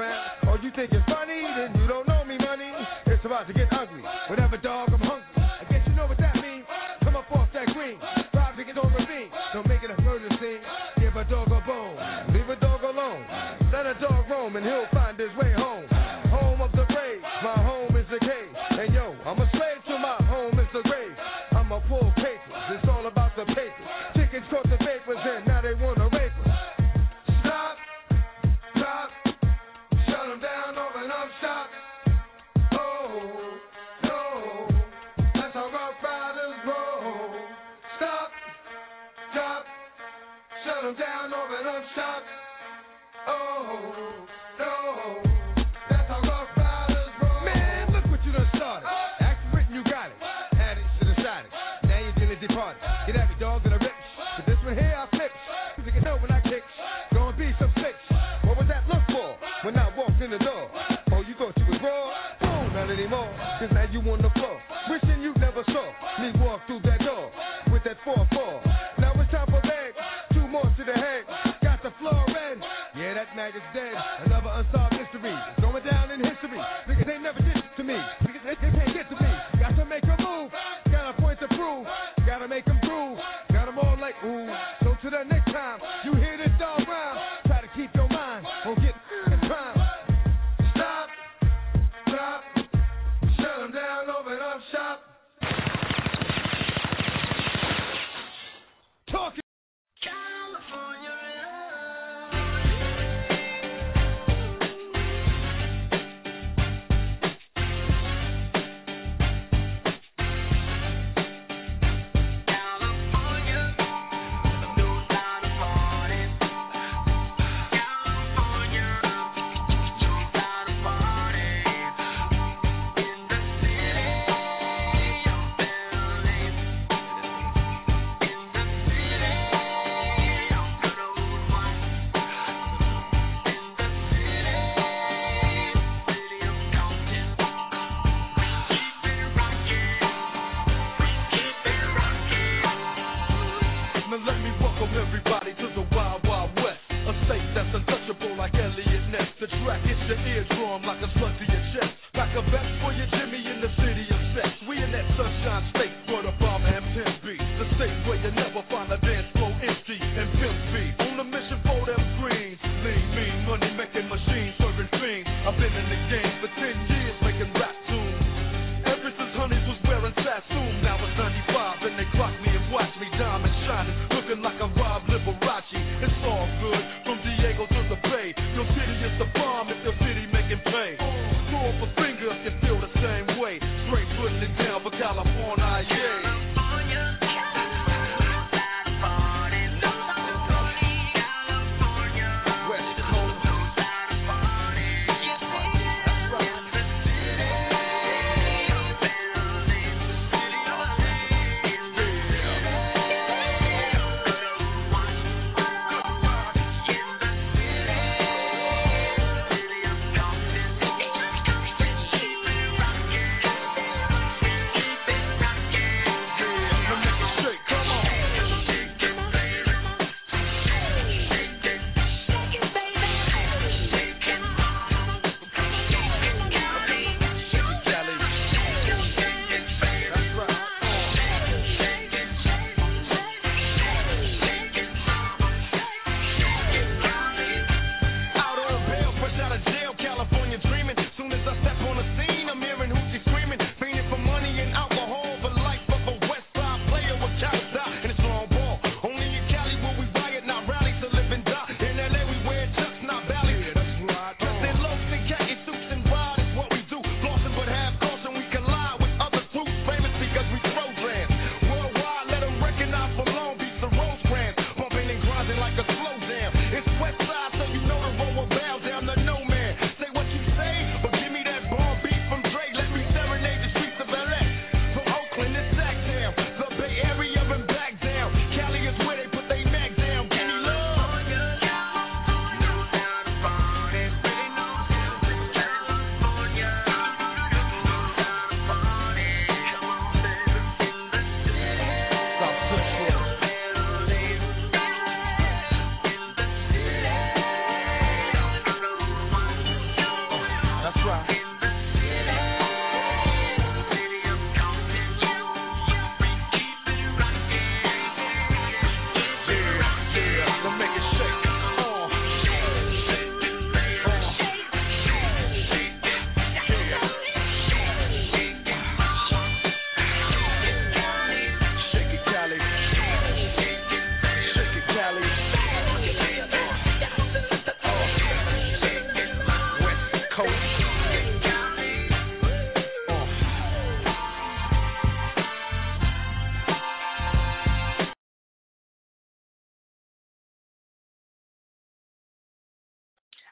you think it's funny, then you don't know me, money. It's about to get ugly. Whatever, dog, I'm hungry. I guess you know what that means. Come up off that green. Drive to get over me. Don't make it a murder scene. Give a dog a bone. Leave a dog alone. Let a dog roam and he'll find his way home. Home of the brave. My home is the cave. And yo, I'm a slave to my home is the grave. I'm a pull papers. It's all about the papers. Chickens caught the vapors and now they want to rape us. Stop, stop, shut them down, open up shop. Oh, no, that's how Rough Riders roll. Stop, stop, shut them down, open up shop. Oh, no, that's how Rough Riders roll. Man, look what you done started. Act written, you got it. Had it, should have shot it. Now you're gonna depart it. Get at me, dog, and I rip. But this one here, I flip. Cause you can know when I kick. Gonna be some fix. What was that look for? When I walked in the door. Oh, you thought you was raw? Oh, not anymore. Cause now you on the floor. Wishing you never saw me walk through that door. With that 4-4. Now it's time for bed. 2 more to the head. Got the floor red. Yeah, that mag is dead. Another unsolved mystery. Going down in history. Niggas ain't never did it to me. Niggas they can't get to me. Got to make a move. Got a point to prove. Gotta make them prove. Got them all like, ooh. So to the next time, you hear this dog rhyme. Try to keep your mind on getting in crime. Stop, stop, shut them down, open up shop. Talking. Now let me welcome everybody to the Wild Wild West. A state that's untouchable like Elliot Ness. The track hits your eardrum like a slug to your chest. Like a vest for your Jimmy in the city of sex. We in that sunshine state where the bomber and pimp be. The state where you never find a dance floor empty and pimp speed. On a mission for them greens. Lean, mean, money making machines serving fiends. I've been in the game for 10 years making rap tunes. Ever since Honeys was wearing Sassoon. Now it's 95 and they clock me and watch me diamond shining. Looking like I'm Rob Liberace. It's all good from Diego to the Bay. Your city is the bomb if your city making pay. Throw up a finger if you feel the same way. Straight putting it down for California, yeah.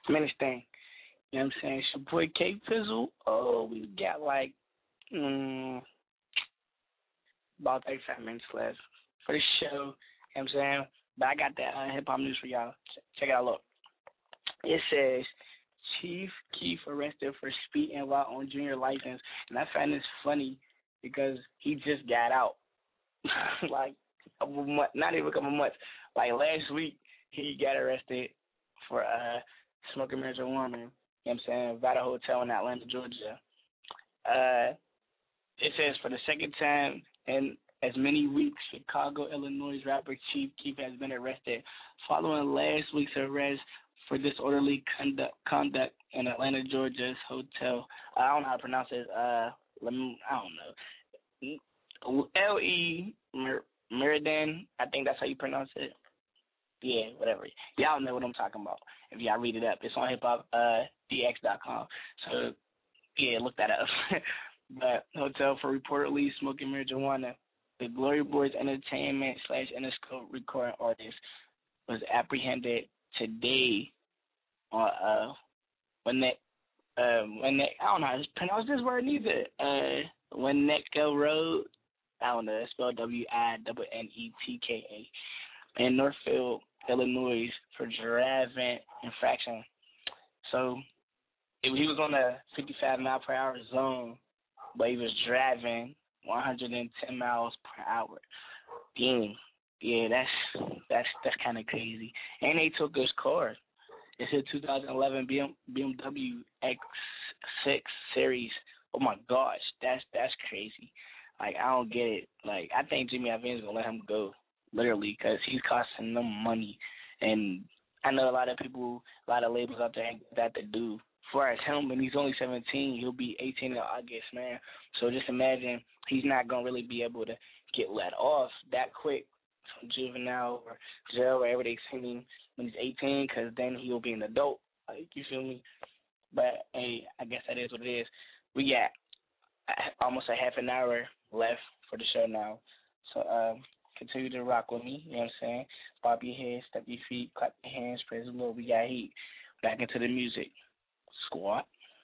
Menace thing. You know what I'm saying? It's your boy K Fizzle. Oh, we got like about 35 minutes left for the show. You know what I'm saying? But I got that hip hop news for y'all. Check it out, look. It says Chief Keef arrested for speeding while on junior license. And I find this funny because he just got out. Like a month, not even a couple months. Like last week, he got arrested for smoking marijuana. You know what I'm saying? At a hotel in Atlanta, Georgia. It says for the second time in as many weeks, Chicago, Illinois rapper Chief Keef has been arrested following last week's arrest for disorderly conduct in Atlanta, Georgia's hotel. I don't know how to pronounce it. I don't know. L.E. Meridan, I think that's how you pronounce it. Yeah, whatever. Y'all know what I'm talking about. If y'all read it up, it's on hiphopdx.com. So, yeah, look that up. But hotel for reportedly smoking marijuana. The Glory Boys Entertainment / Interscope recording artist was apprehended today on when I don't know how to pronounce this word neither. Winnetka Road. I don't know. It's spelled WINNETKA in Northfield, Illinois for driving infraction. So he was on a 55 mile per hour zone, but he was driving 110 miles per hour. Damn. Yeah, that's kind of crazy. And they took his car. It's a 2011 BMW X6 series. Oh my gosh, that's crazy. Like, I don't get it. Like, I think Jimmy Iovine's gonna let him go, literally, because he's costing them money. And I know a lot of people, a lot of labels out there that to do. For him, when he's only 17, he'll be 18 in August, man. So just imagine he's not gonna really be able to get let off that quick from juvenile or jail, wherever they send him when he's 18, because then he'll be an adult. Like, you feel me? But hey, I guess that is what it is. We got almost a half an hour left for the show now. So continue to rock with me, you know what I'm saying? Bob your head, step your feet, clap your hands, praise the Lord. We got heat. Back into the music. Squad.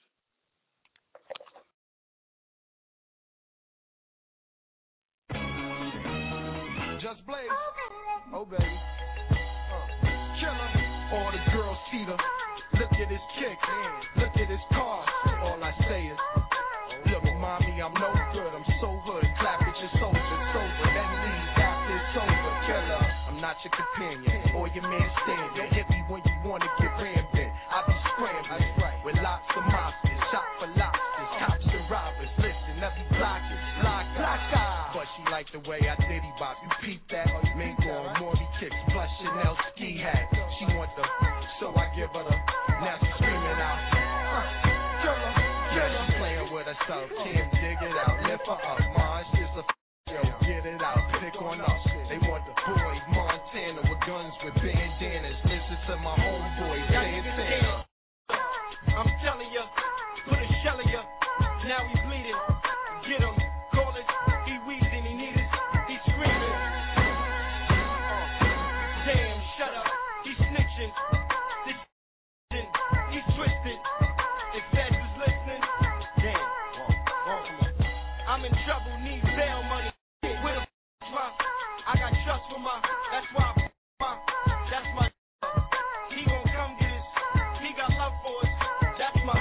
Just Blaze. Oh, baby. Killer. All the girls see her. Look at his kick. Look at his car. All I say is, look, mommy, I'm no good. I'm so hood. Clap at your soldier. Sober. Then leave after it's over. Killer. I'm not your companion or your man standing. Hit me when you want to get rampant. I be scrambling with lots of mobsters. Shot for lobsters. Cops and robbers. Listen, every block is block. But she like the way I diddy bop. You peep that? Mingo on Maury kicks plus Chanel ski hat. She want the, so I give her the. Now she screaming out. Yeah, she playing with herself. Can't dig it out. Lift her up. Mars is a yo. Get it out. Pick on us. They want the boy Montana with guns with bandanas. Listen to my homeboy Santana. I'm telling ya, put a shell in ya. Now he's bleeding. Get him. Call it. He wheezing. He need it. He's screaming. Damn, shut up. He's snitching. This he's twisted. If Fed was listening, damn. I'm in trouble. Need bail money. Where the f*** my? I got trust for my. That's why that's my. He gon' come get us. He got love for us. That's my.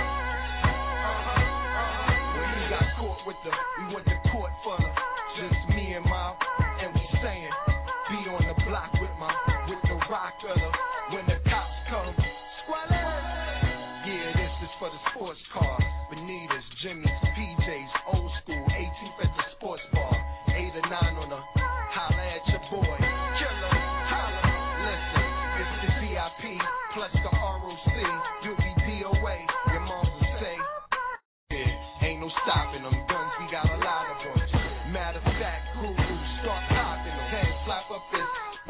When he got caught with the, we went to court for the. Just me and my, and we saying, be on the block with the rock of the. When the cops come, squalor. Yeah, this is for the sports car. Bonitas, Jimmy's, PJs, old school, 18th at the sports bar. 8 or 9 on the. Holla at your boy. Killer, holla. Listen, it's the VIP plus the ROC. You'll be DOA. Your mom will say, yeah, ain't no stopping them. Guns, we got a lot of them. Matter of fact, guru, start popping them. Hey, clap up his,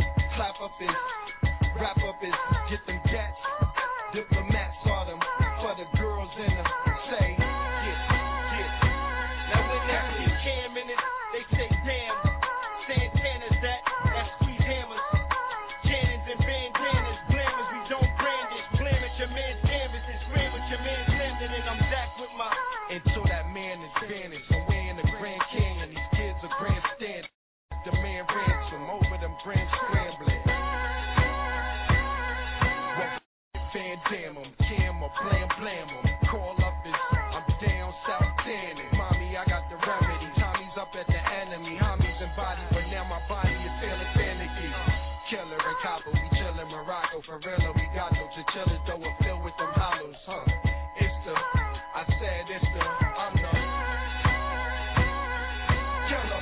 wrap up his, get them gats. Diplomats are them for the girls in them. Say, get. Now when they see Cam in it, they say, damn. Santana's that squeeze hammers. Cannons and bandanas, glamours, we don't brandish. Blamish your man's canvas. damn 'em, Cam or blam blam 'em. Call up is I'm down south tanning. Mommy, I got the remedy. Tommy's up at the enemy. Homies and body, but now my body is feeling finicky. Killer and Cabo, we chillin' Morocco for real. We got no chinchillas though, we're filled with them hollows, huh? It's the, I said it's the, I'm the killer.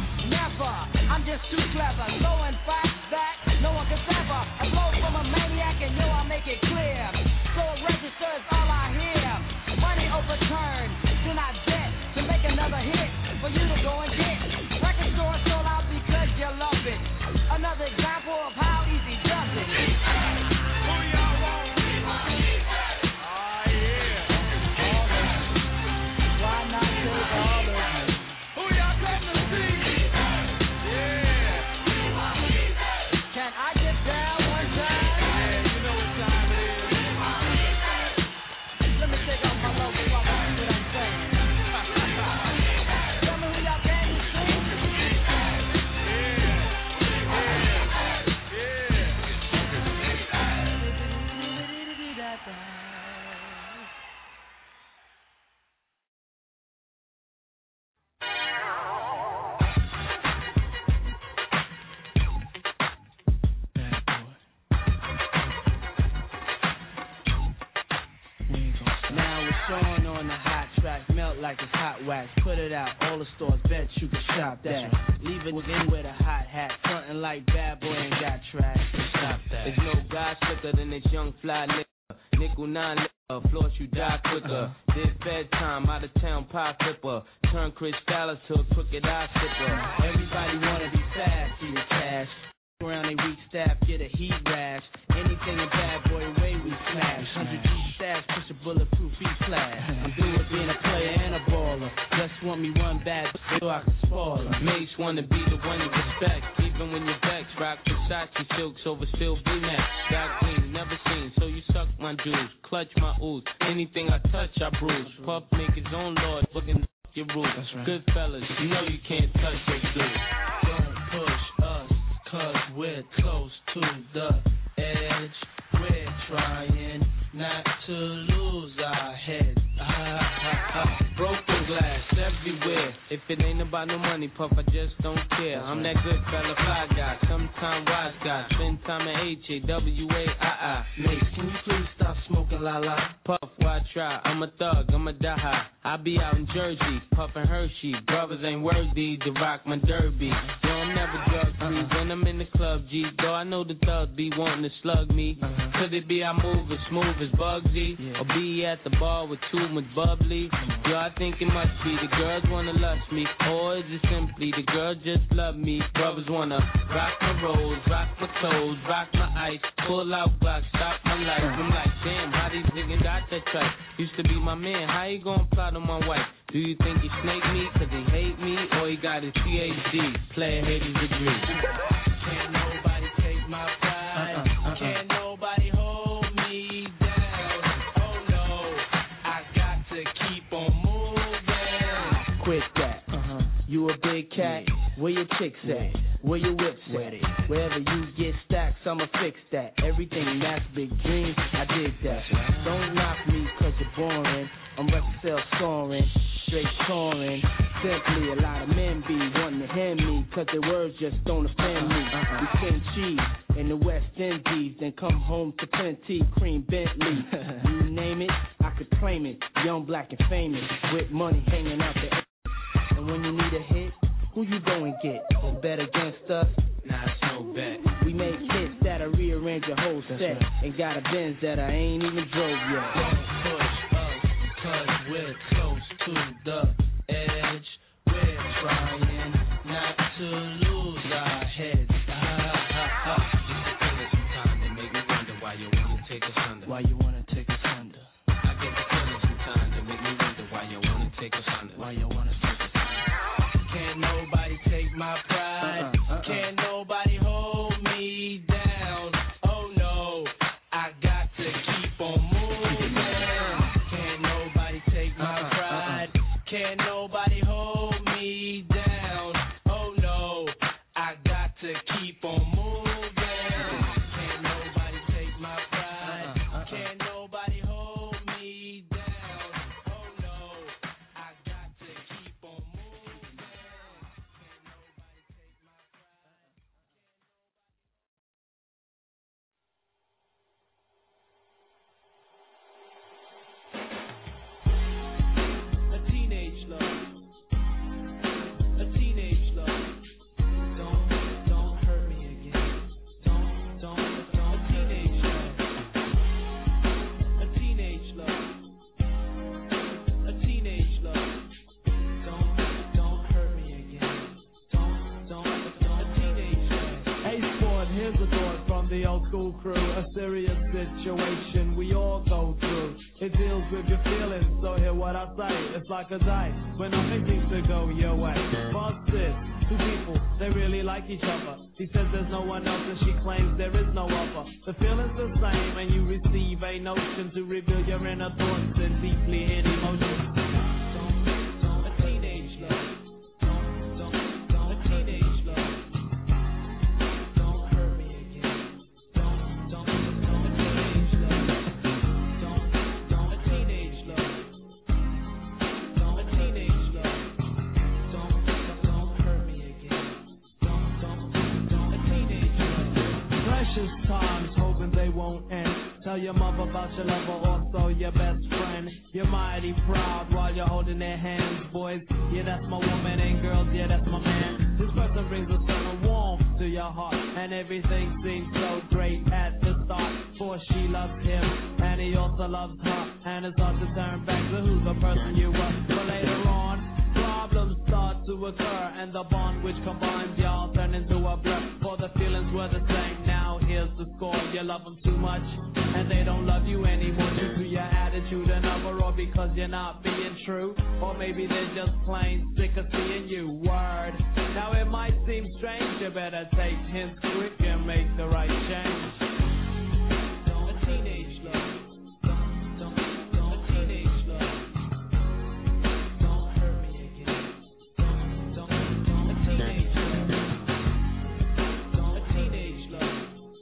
Too clever, low and fast that no one can sever. A blow from a maniac like it's hot wax. Put it out, all the stores, bet you can shop that. Leave it in with a hot hat, frontin' like bad boy ain't got trash. Stop that. There's no guy slicker than this young fly nigga. Nickel 9 liquor, floss you die quicker. Did bedtime, out of town pie flipper. Turn Chris Dallas to a crooked eye slipper. Everybody wanna be fast, see the cash. Around they weak staff, get a heat rash. Anything in bad boy way we smash. 100 G stash, push a bulletproof E-class. I'm through with being a player and a baller. Just want me one bad so I can spoil her. Mace wanna be the one you respect, even when you're vexed. Rock Versace silks over steel V-neck. Got clean, never seen, so you suck my jewels. Clutch my ooze, anything I touch I bruise. Puff make his own lord, looking your rules. Right. Good fellas, you know you can't touch your dudes. Don't push us, cause we're close to the edge. We're trying not to lose our heads. Broken glass everywhere. If it ain't about no money, Puff, I just don't care. I'm that good fella, fly guy, sometime wise guy. Spend time at H-A-W-A-I-I. Mate, can you please stop smoking la-la? Puff, why try? I'm a thug, I'm a die high. I be out in Jersey, puffin' Hershey. Brothers ain't worthy to rock my derby. Yo, I'm never drug free when I'm in the club, G. Though I know the thugs be wanting to slug me. Could it be I move as smooth as Bugsy? Or be at the bar with too much bubbly? Yo, I think it must be the girls wanna lust me. Or is it simply the girls just love me? Brothers wanna rock my rolls, rock my toes, rock my ice. Pull out Glock, stop my life. I'm like, damn, how these niggas got that tripe? Used to be my man, how you gonna plot on my wife? Do you think he snake me cause he hate me? Or he got his PhD, player hater's degree? Can't nobody take my pride. Can't nobody hold me down. Oh no, I got to keep on moving. Quit that. You a big cat? Where your chicks at? Where your whips at? Wherever you get stacks, I'ma fix that. Everything that's big dreams, I dig that. Don't knock me cause you're boring. I'm record sales soaring, straight touring. Simply a lot of men be wanting to hear me cause their words just don't offend me. We send cheese in the West Indies, then come home to plenty cream Bentley. You name it, I could claim it. Young, black, and famous, with money hanging out the. And when you need a hit, who you go and get? Bet against us? Nah, it's no bet. We make hits that'll rearrange your whole set. And got a Benz that I ain't even drove yet. Don't push us, cause we're close to the edge. We're trying not to lose our heads. Sometimes they make me wonder why you wanna take us under. Why you wanna take us under? I get the feeling sometimes they make me wonder why you wanna take us under. Why you wanna take us under? Can't nobody take my pride. Can't nobody hold me down. Oh no, I got to keep on moving. Can't nobody take my pride. Can't nobody hold me down. Oh no, I got to keep on moving. Can't nobody take my pride. Can't nobody hold me down. Oh no, I got to keep on moving. A teenage love. A teenage love. Don't hurt me again. Don't. A teenage love. A teenage love. A teenage love. Don't hurt me again. Don't. A teenage love. Hey Sport, here's a thought from the old school crew. A serious situation we all go through. It deals with your feelings, so hear what I say. It's like a dice when nothing seems to go your way. Boss this, two people, they really like each other. He says there's no one else and she claims there is no other. The feeling's the same and you receive a notion to reveal your inner thoughts and deeply hidden emotions. A teenage love. A teenage love. Don't hurt me again. Don't. A teenage love. A teenage love. A teenage love. Don't hurt me again. Don't. A teenage love. Precious times, hoping they won't end. Tell your mother about your lover, also your best friend. You're mighty proud while you're holding their hands, boys. Yeah, that's my woman, and girls, yeah, that's my man. This person brings a certain warmth to your heart, and everything seems so great at the start. For she loves him, and he also loves her, and it's hard to turn back to who the person you were. But later on, problems start to occur, and the bond which combines y'all turn into a blur. For the feelings were the same, now here's the score. You love them too much, and they don't love you anymore due to your attitude and other, or because you're not being true, or maybe they're just plain sick of seeing you. Word. Now it might seem strange, you better take hints quick and make the right change. A teenage love. A teenage love. Don't hurt me again. A teenage love. A teenage love.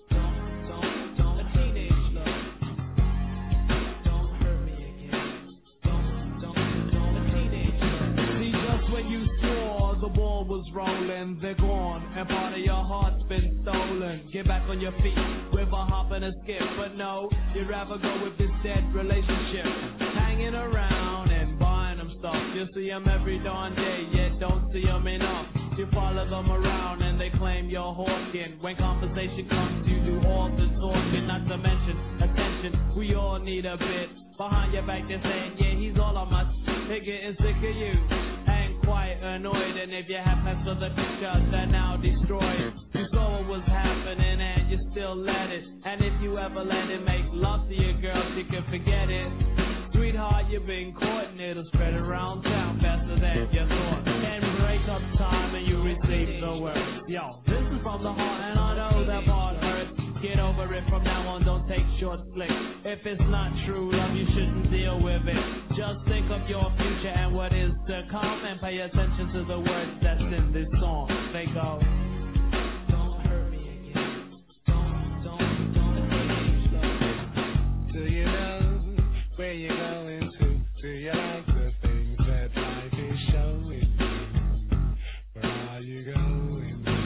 A teenage love. Don't hurt me again. A teenage love. See, just when you swore the ball was rolling, they're gone, and part of your heart's been stolen. Get back on your feet with a hop and a skip, but no, you'd rather go with this dead relationship. Hanging around and buying them stuff. You see them every darn day, yet don't see them enough. You follow them around and they claim you're hawking. When conversation comes, you do all the talking, not to mention attention. We all need a bit. Behind your back, they're saying, yeah, he's all on my. They're getting sick of you and quite annoyed. And if you have half of the picture, they're now destroyed. You saw what was happening and you still let it. And if you ever let it make love to your girl, you can forget it. Sweetheart, you've been caught and it'll spread around town faster than you thought. And break up time and you receive the word. Yo, this is from the heart and I know that part hurts. Get over it from now on, don't take short flicks. If it's not true love, you shouldn't deal with it. Just think of your future and what is to come, and pay attention to the words that's in this song. They go, don't hurt me again. Don't teenage love. Do you know where you're going to? Do you like the things that life is showing you? Where are you going to?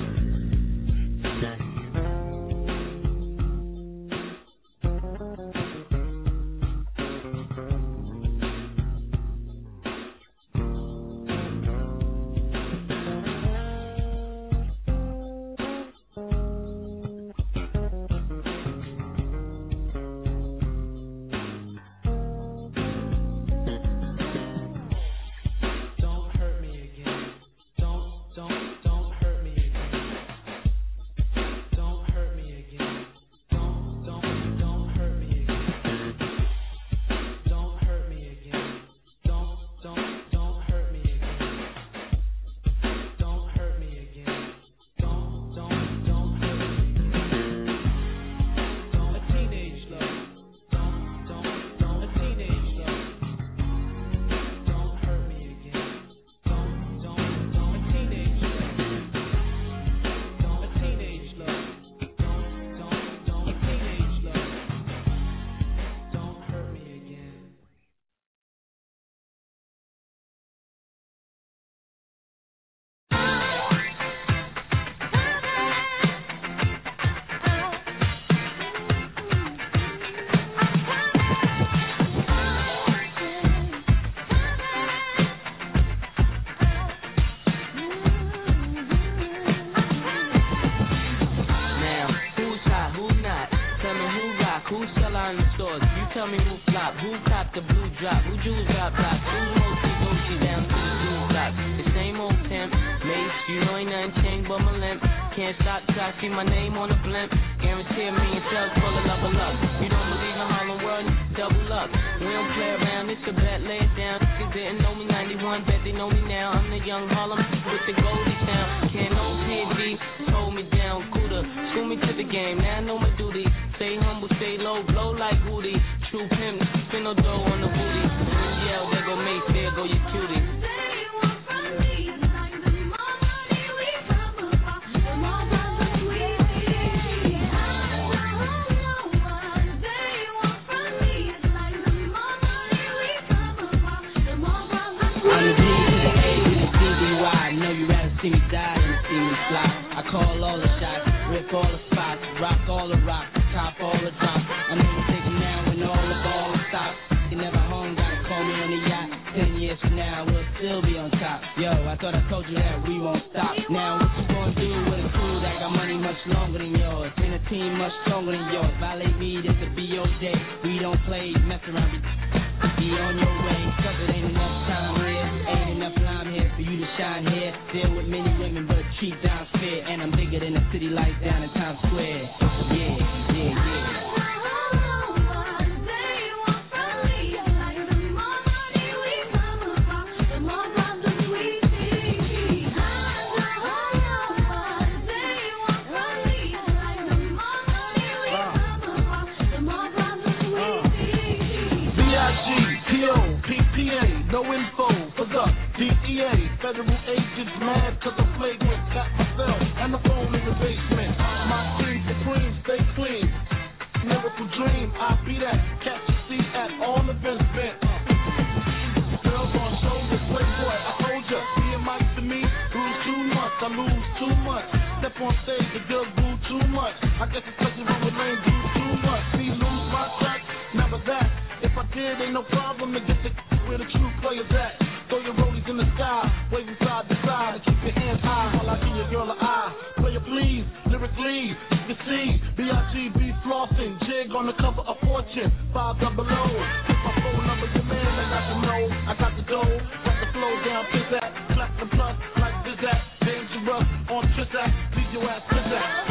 Tell me who flop, who cop the blue drop, who jewels drop top, who's mostly Gucci down to the blue top. The same old pimp, Mace, you know ain't nothing changed but my limp. Can't stop till I see my name on the blimp. Guarantee me and sales full of level up. You don't believe in Harlem World, double up. We don't play around, it's a bet, lay it down. Cause they didn't know me 91, bet they know me now. I'm the young Harlem with the Goldie town. Can't no PD, hold me down, cooler. School me to the game, now I know my duty. Stay humble, stay low, blow like Woody. True pimp, spin no dough on the booty. Yeah, there go Mace, there go your cutie. See me die and see me fly. I call all the shots, rip all the spots, rock all the rocks, top all the drops. I'm never taking a yacht. 10 years from now, we'll still be on top. Yo, I thought I told you that we won't stop. Now, what you gonna do with a crew that got money much longer than yours? And a team much stronger than yours. Violate me, this will be your day. We don't play, mess around, be on your way. Cause it ain't enough time here, ain't enough time here for you to shine here. Deal with many women, but treat down fair. And I'm bigger than the city lights down in Times Square. Yeah, yeah, yeah. No info for the DEA. Federal agents mad cause I played with Cat myself and the phone in the basement. My team supreme, stay clean. Miracle dream, I be that. Catch a seat at all events bent. Girls on shoulders, playboy, I told ya. Being Mike to me, lose too much, I lose too much. Step on stage, the girls boo too much. I guess it's cause you run with lame, do too much. See, lose my touch, never that. If I did, ain't no problem to get the where the true players at. Throw your rollies in the sky, waving side to side, and keep your hands high while I give your girl an eye. Player please, lyrically, you can see B.I.G.B. flossing, jig on the cover of Fortune, 5 double O. Hit my phone number, your man, I got to know, I got the dough, got the flow down, pizzazz, platinum plus, like Zizak, dangerous, on Trizak, leave your ass Trizak.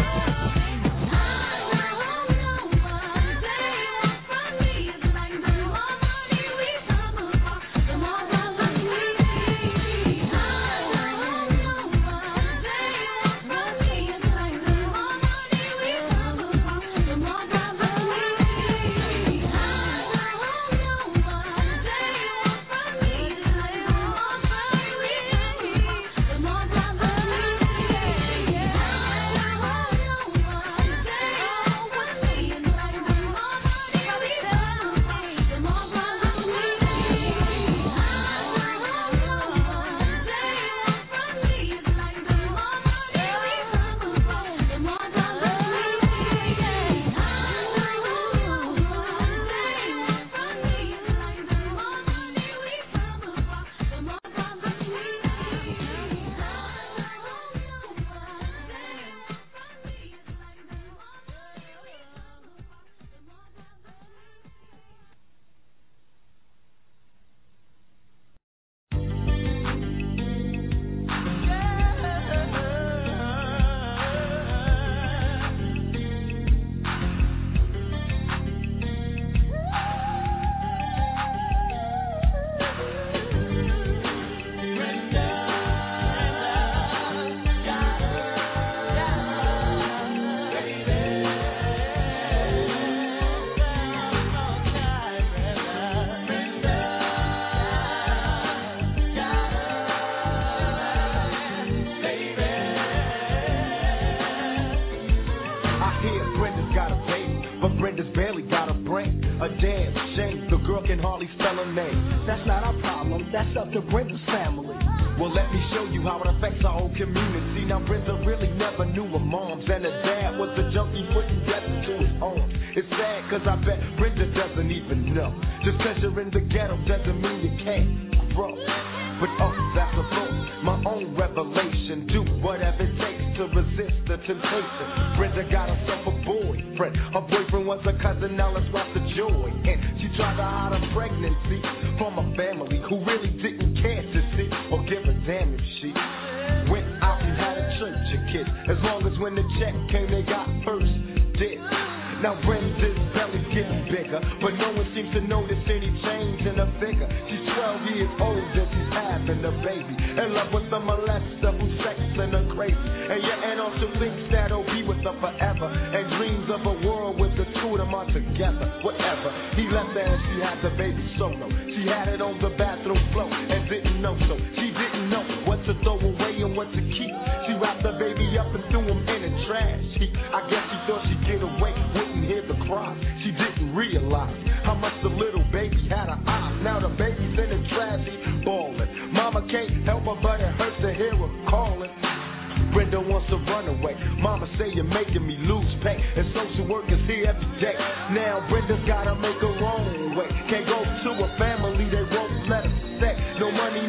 That's not our problem, that's up to Brenda's family. Well, let me show you how it affects our whole community. Now, Brenda really never knew her moms, and her dad was a junkie putting death into his arms. It's sad, cause I bet Brenda doesn't even know. Just cause you're in the ghetto doesn't mean you can't grow. But that's a thought, my own revelation. Do whatever it takes to resist the temptation. Brenda got herself a boyfriend. Her boyfriend was a cousin, now let's watch the joy. And she tried to hide her pregnancy from a family who really didn't care to see or give a damn if she went out and had a church of kids. As long as when the check came, they got first dibs. Now Brenda's belly's getting bigger, but no one seems to notice any change in her figure. She's 12 years old and she's having a baby. In love with a molester who's sexing her crazy. And your aunt also thinks that he'll be with her forever, and dreams of a world with the two of them are together. Whatever. He left her and she had the baby solo. She had it on the bathroom floor and didn't know so. She didn't know what to throw away and what to keep. She wrapped the baby up and threw him in the trash heap. I guess she thought she'd get away, wouldn't hear the cry. She didn't realize how much the little baby had her eyes. Now the baby's in the trash heap, bawling. Mama can't help her, but it hurts to hear her calling. Brenda wants to run away. Mama say you're making me lose pay, and social workers here every day. Now Brenda's gotta make her own way. Can't go to a family, they won't let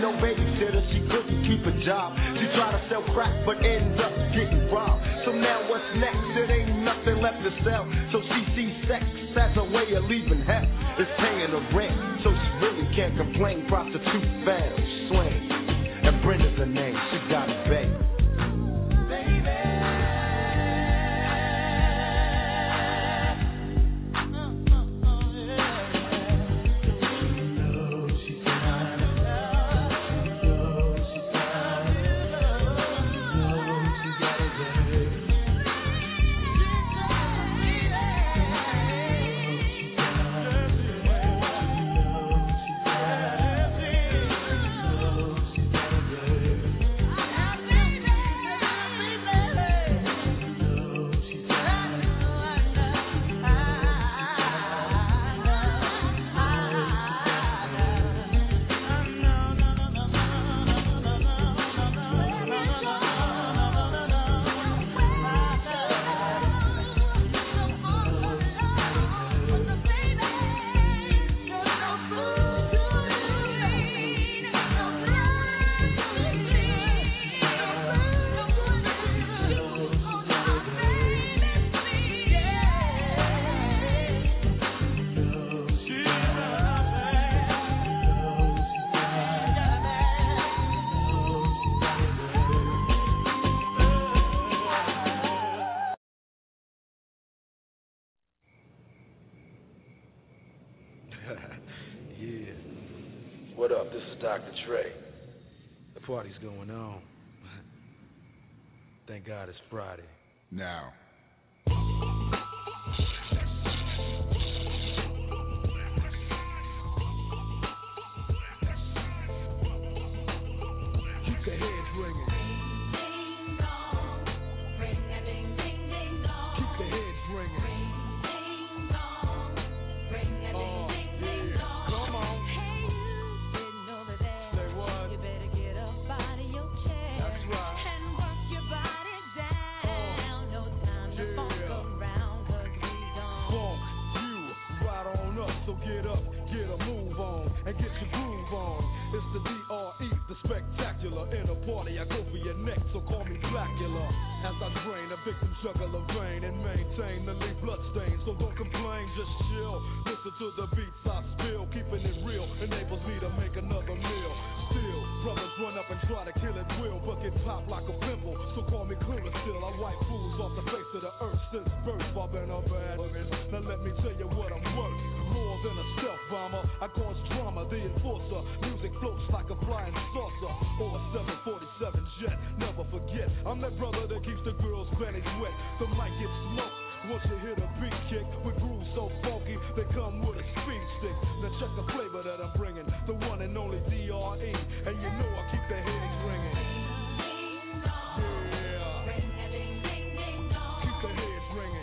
no babysitter, she couldn't keep a job. She tried to sell crack, but ended up getting robbed. So now what's next? It ain't nothing left to sell. So she sees sex as a way of leaving hell. It's paying the rent, so she really can't complain. Prostitute fails, slang. And Brenda's her name, she got a baby. Yeah. What up? This is Dr. Dre. The party's going on. Thank God it's Friday. Now. Keep the heads ringing. Keep the heads ringing. And get your groove on. It's the DRE, the spectacular. In a party, I go for your neck, so call me Blackula. As I drain, a victim juggle a vein and maintain the lead bloodstains. So don't complain, just chill. Listen to the beats I spill. Keeping it real enables me to make another meal. Still, brothers run up and try to kill it will, but get popped like a pimple. So call me clearer still. I wipe fools off the face of the earth since birth. I've been a bad man. Now let me tell you what I'm worth. More than a stealth bomber, I cause drama, the enforcer. Music floats like a flying saucer or a 747 jet. Never forget, I'm that brother that keeps the girls' panties wet. The mic gets smoked once you hit a beat kick with grooves so funky they come with a speed stick. Now check the flavor that I'm bringing, the one and only DRE, and you know I keep the heads ringing. Yeah, keep the heads ringing.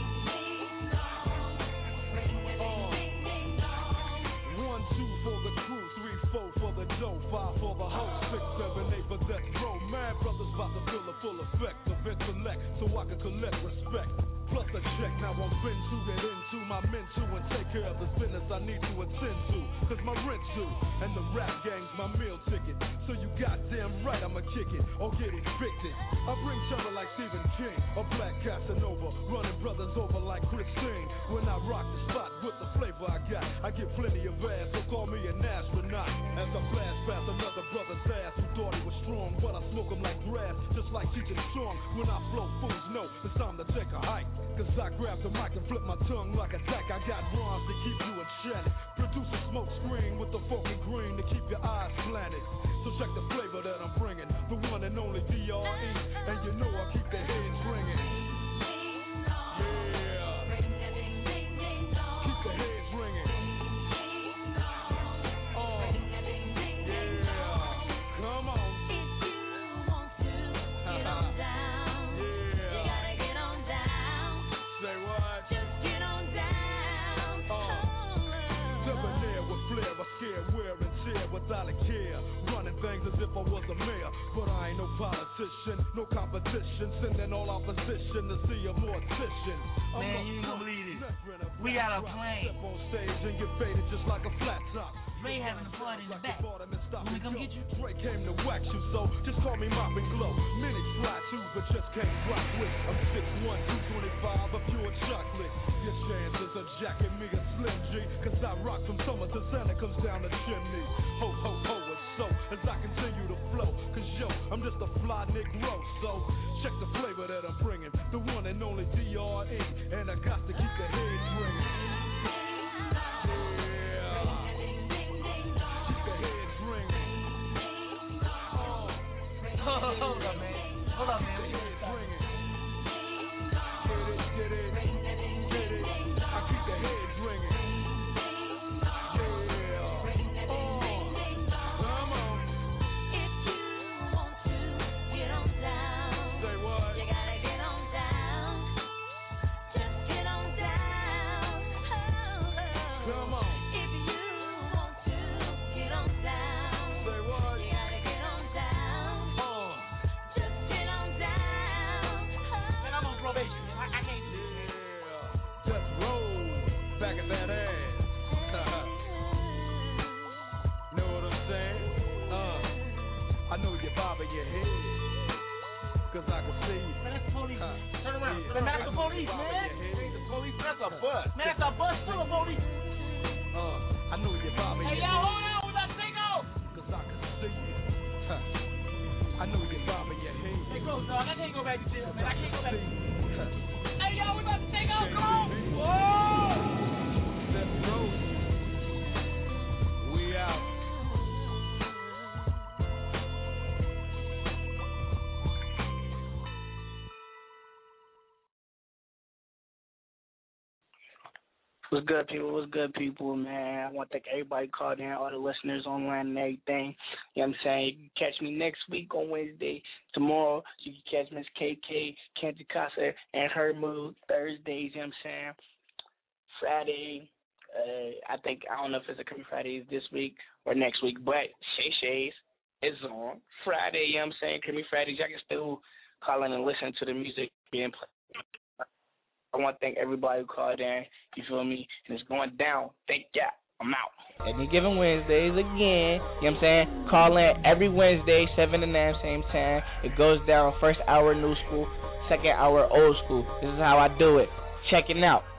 1, 2 for the crew, 3, 4 for the dough, 5 for the hoe, 6, 7, 8 for death row. Mad brothers about to feel the full effect of intellect, so I can collect respect. Plus a check, now I'm been to get into my mental and take care of the business I need to attend to. Cause my rent's due, and the rap gang's my meal ticket. So you goddamn right I'ma kick it, or get evicted. I bring terror like Stephen King, or Black Casanova, running brothers over like Christine. When I rock the spot with the flavor I got, I get plenty of ass, so call me an astronaut. As I blast past another brother's ass who thought he was strong, but I smoke him like grass, just like teaching strong. When I flow, fools know it's time to take a hike. Cause I grab the mic and flip my tongue like a tack. I got rhymes to keep you enchanted. Produce a smoke screen with the funky green to keep your eyes slanted. So check the flavor that I'm bringing, the one and only DRE, and you know I keep the heads ringing. Yeah, keep the heads ringing. Yeah, come on. Without a care, running things as if I was a mayor. But I ain't no politician, no competition, sending all opposition to see a mortician. Man, you ain't gonna believe this. We got a plane. Step on stage and get faded just like a flat top. Ray having a party in the back. When we come get you? Dre came to wax you, so just call me Mop and Glow. Many fly too, but just can't rock with. I'm 6'1", 225, a pure chocolate. Your chances of jacking me a Slim G, cause I rock from summer to Santa comes down the chimney. Ho, ho, ho, it's so, as I continue to flow. Cause yo, I'm just a fly Negro, so check the flavor that I'm bringing. The one and only D.R.E. And I got to keep the head ringing. Hold up, man. Hold up, man. Get it. I keep the heads ringing. Yeah. Come on. If you want to get on down, say what? You gotta get on down. Just get on down. Oh. Come on. If you want to get on down, say what? You gotta get on down. Just get on down. Man, I'm on probation, man. I can't do this. Yeah. Just roll back at that ass. Know what I'm saying? I know you're bobbing your head. Cause I can see you. Man, that's the police. Turn around. Yeah. Man, that's the police, man. Ain't the police, that's a bus. Man, that's a bus full of police. I know you're bobbing Hey, your y'all, head. hold on. We about to take off. Cause I can see you. I know you're bobbing your head. Hey, bro, dog, I can't go back to jail, man. I can't go back. See you. Hey, y'all, we about to take off. Come on. Whoa. Let's go. We out. What's good, people? What's good, people, man? I want to thank everybody called in, all the listeners online and everything. You know what I'm saying? You can catch me next week on Wednesday. Tomorrow, you can catch Miss KK, Kenzie Casa, and her mood. Thursdays, you know what I'm saying? Friday, I don't know if it's a Creamy Fridays this week or next week, but Shay Shay's is on Friday, you know what I'm saying? Creamy Fridays, y'all can still call in and listen to the music being played. I want to thank everybody who called in, you feel me? And it's going down. Thank ya. I'm out. Any given Wednesdays again, you know what I'm saying? Call in every Wednesday, 7 to 9, same time. It goes down first hour new school, second hour old school. This is how I do it. Check it out.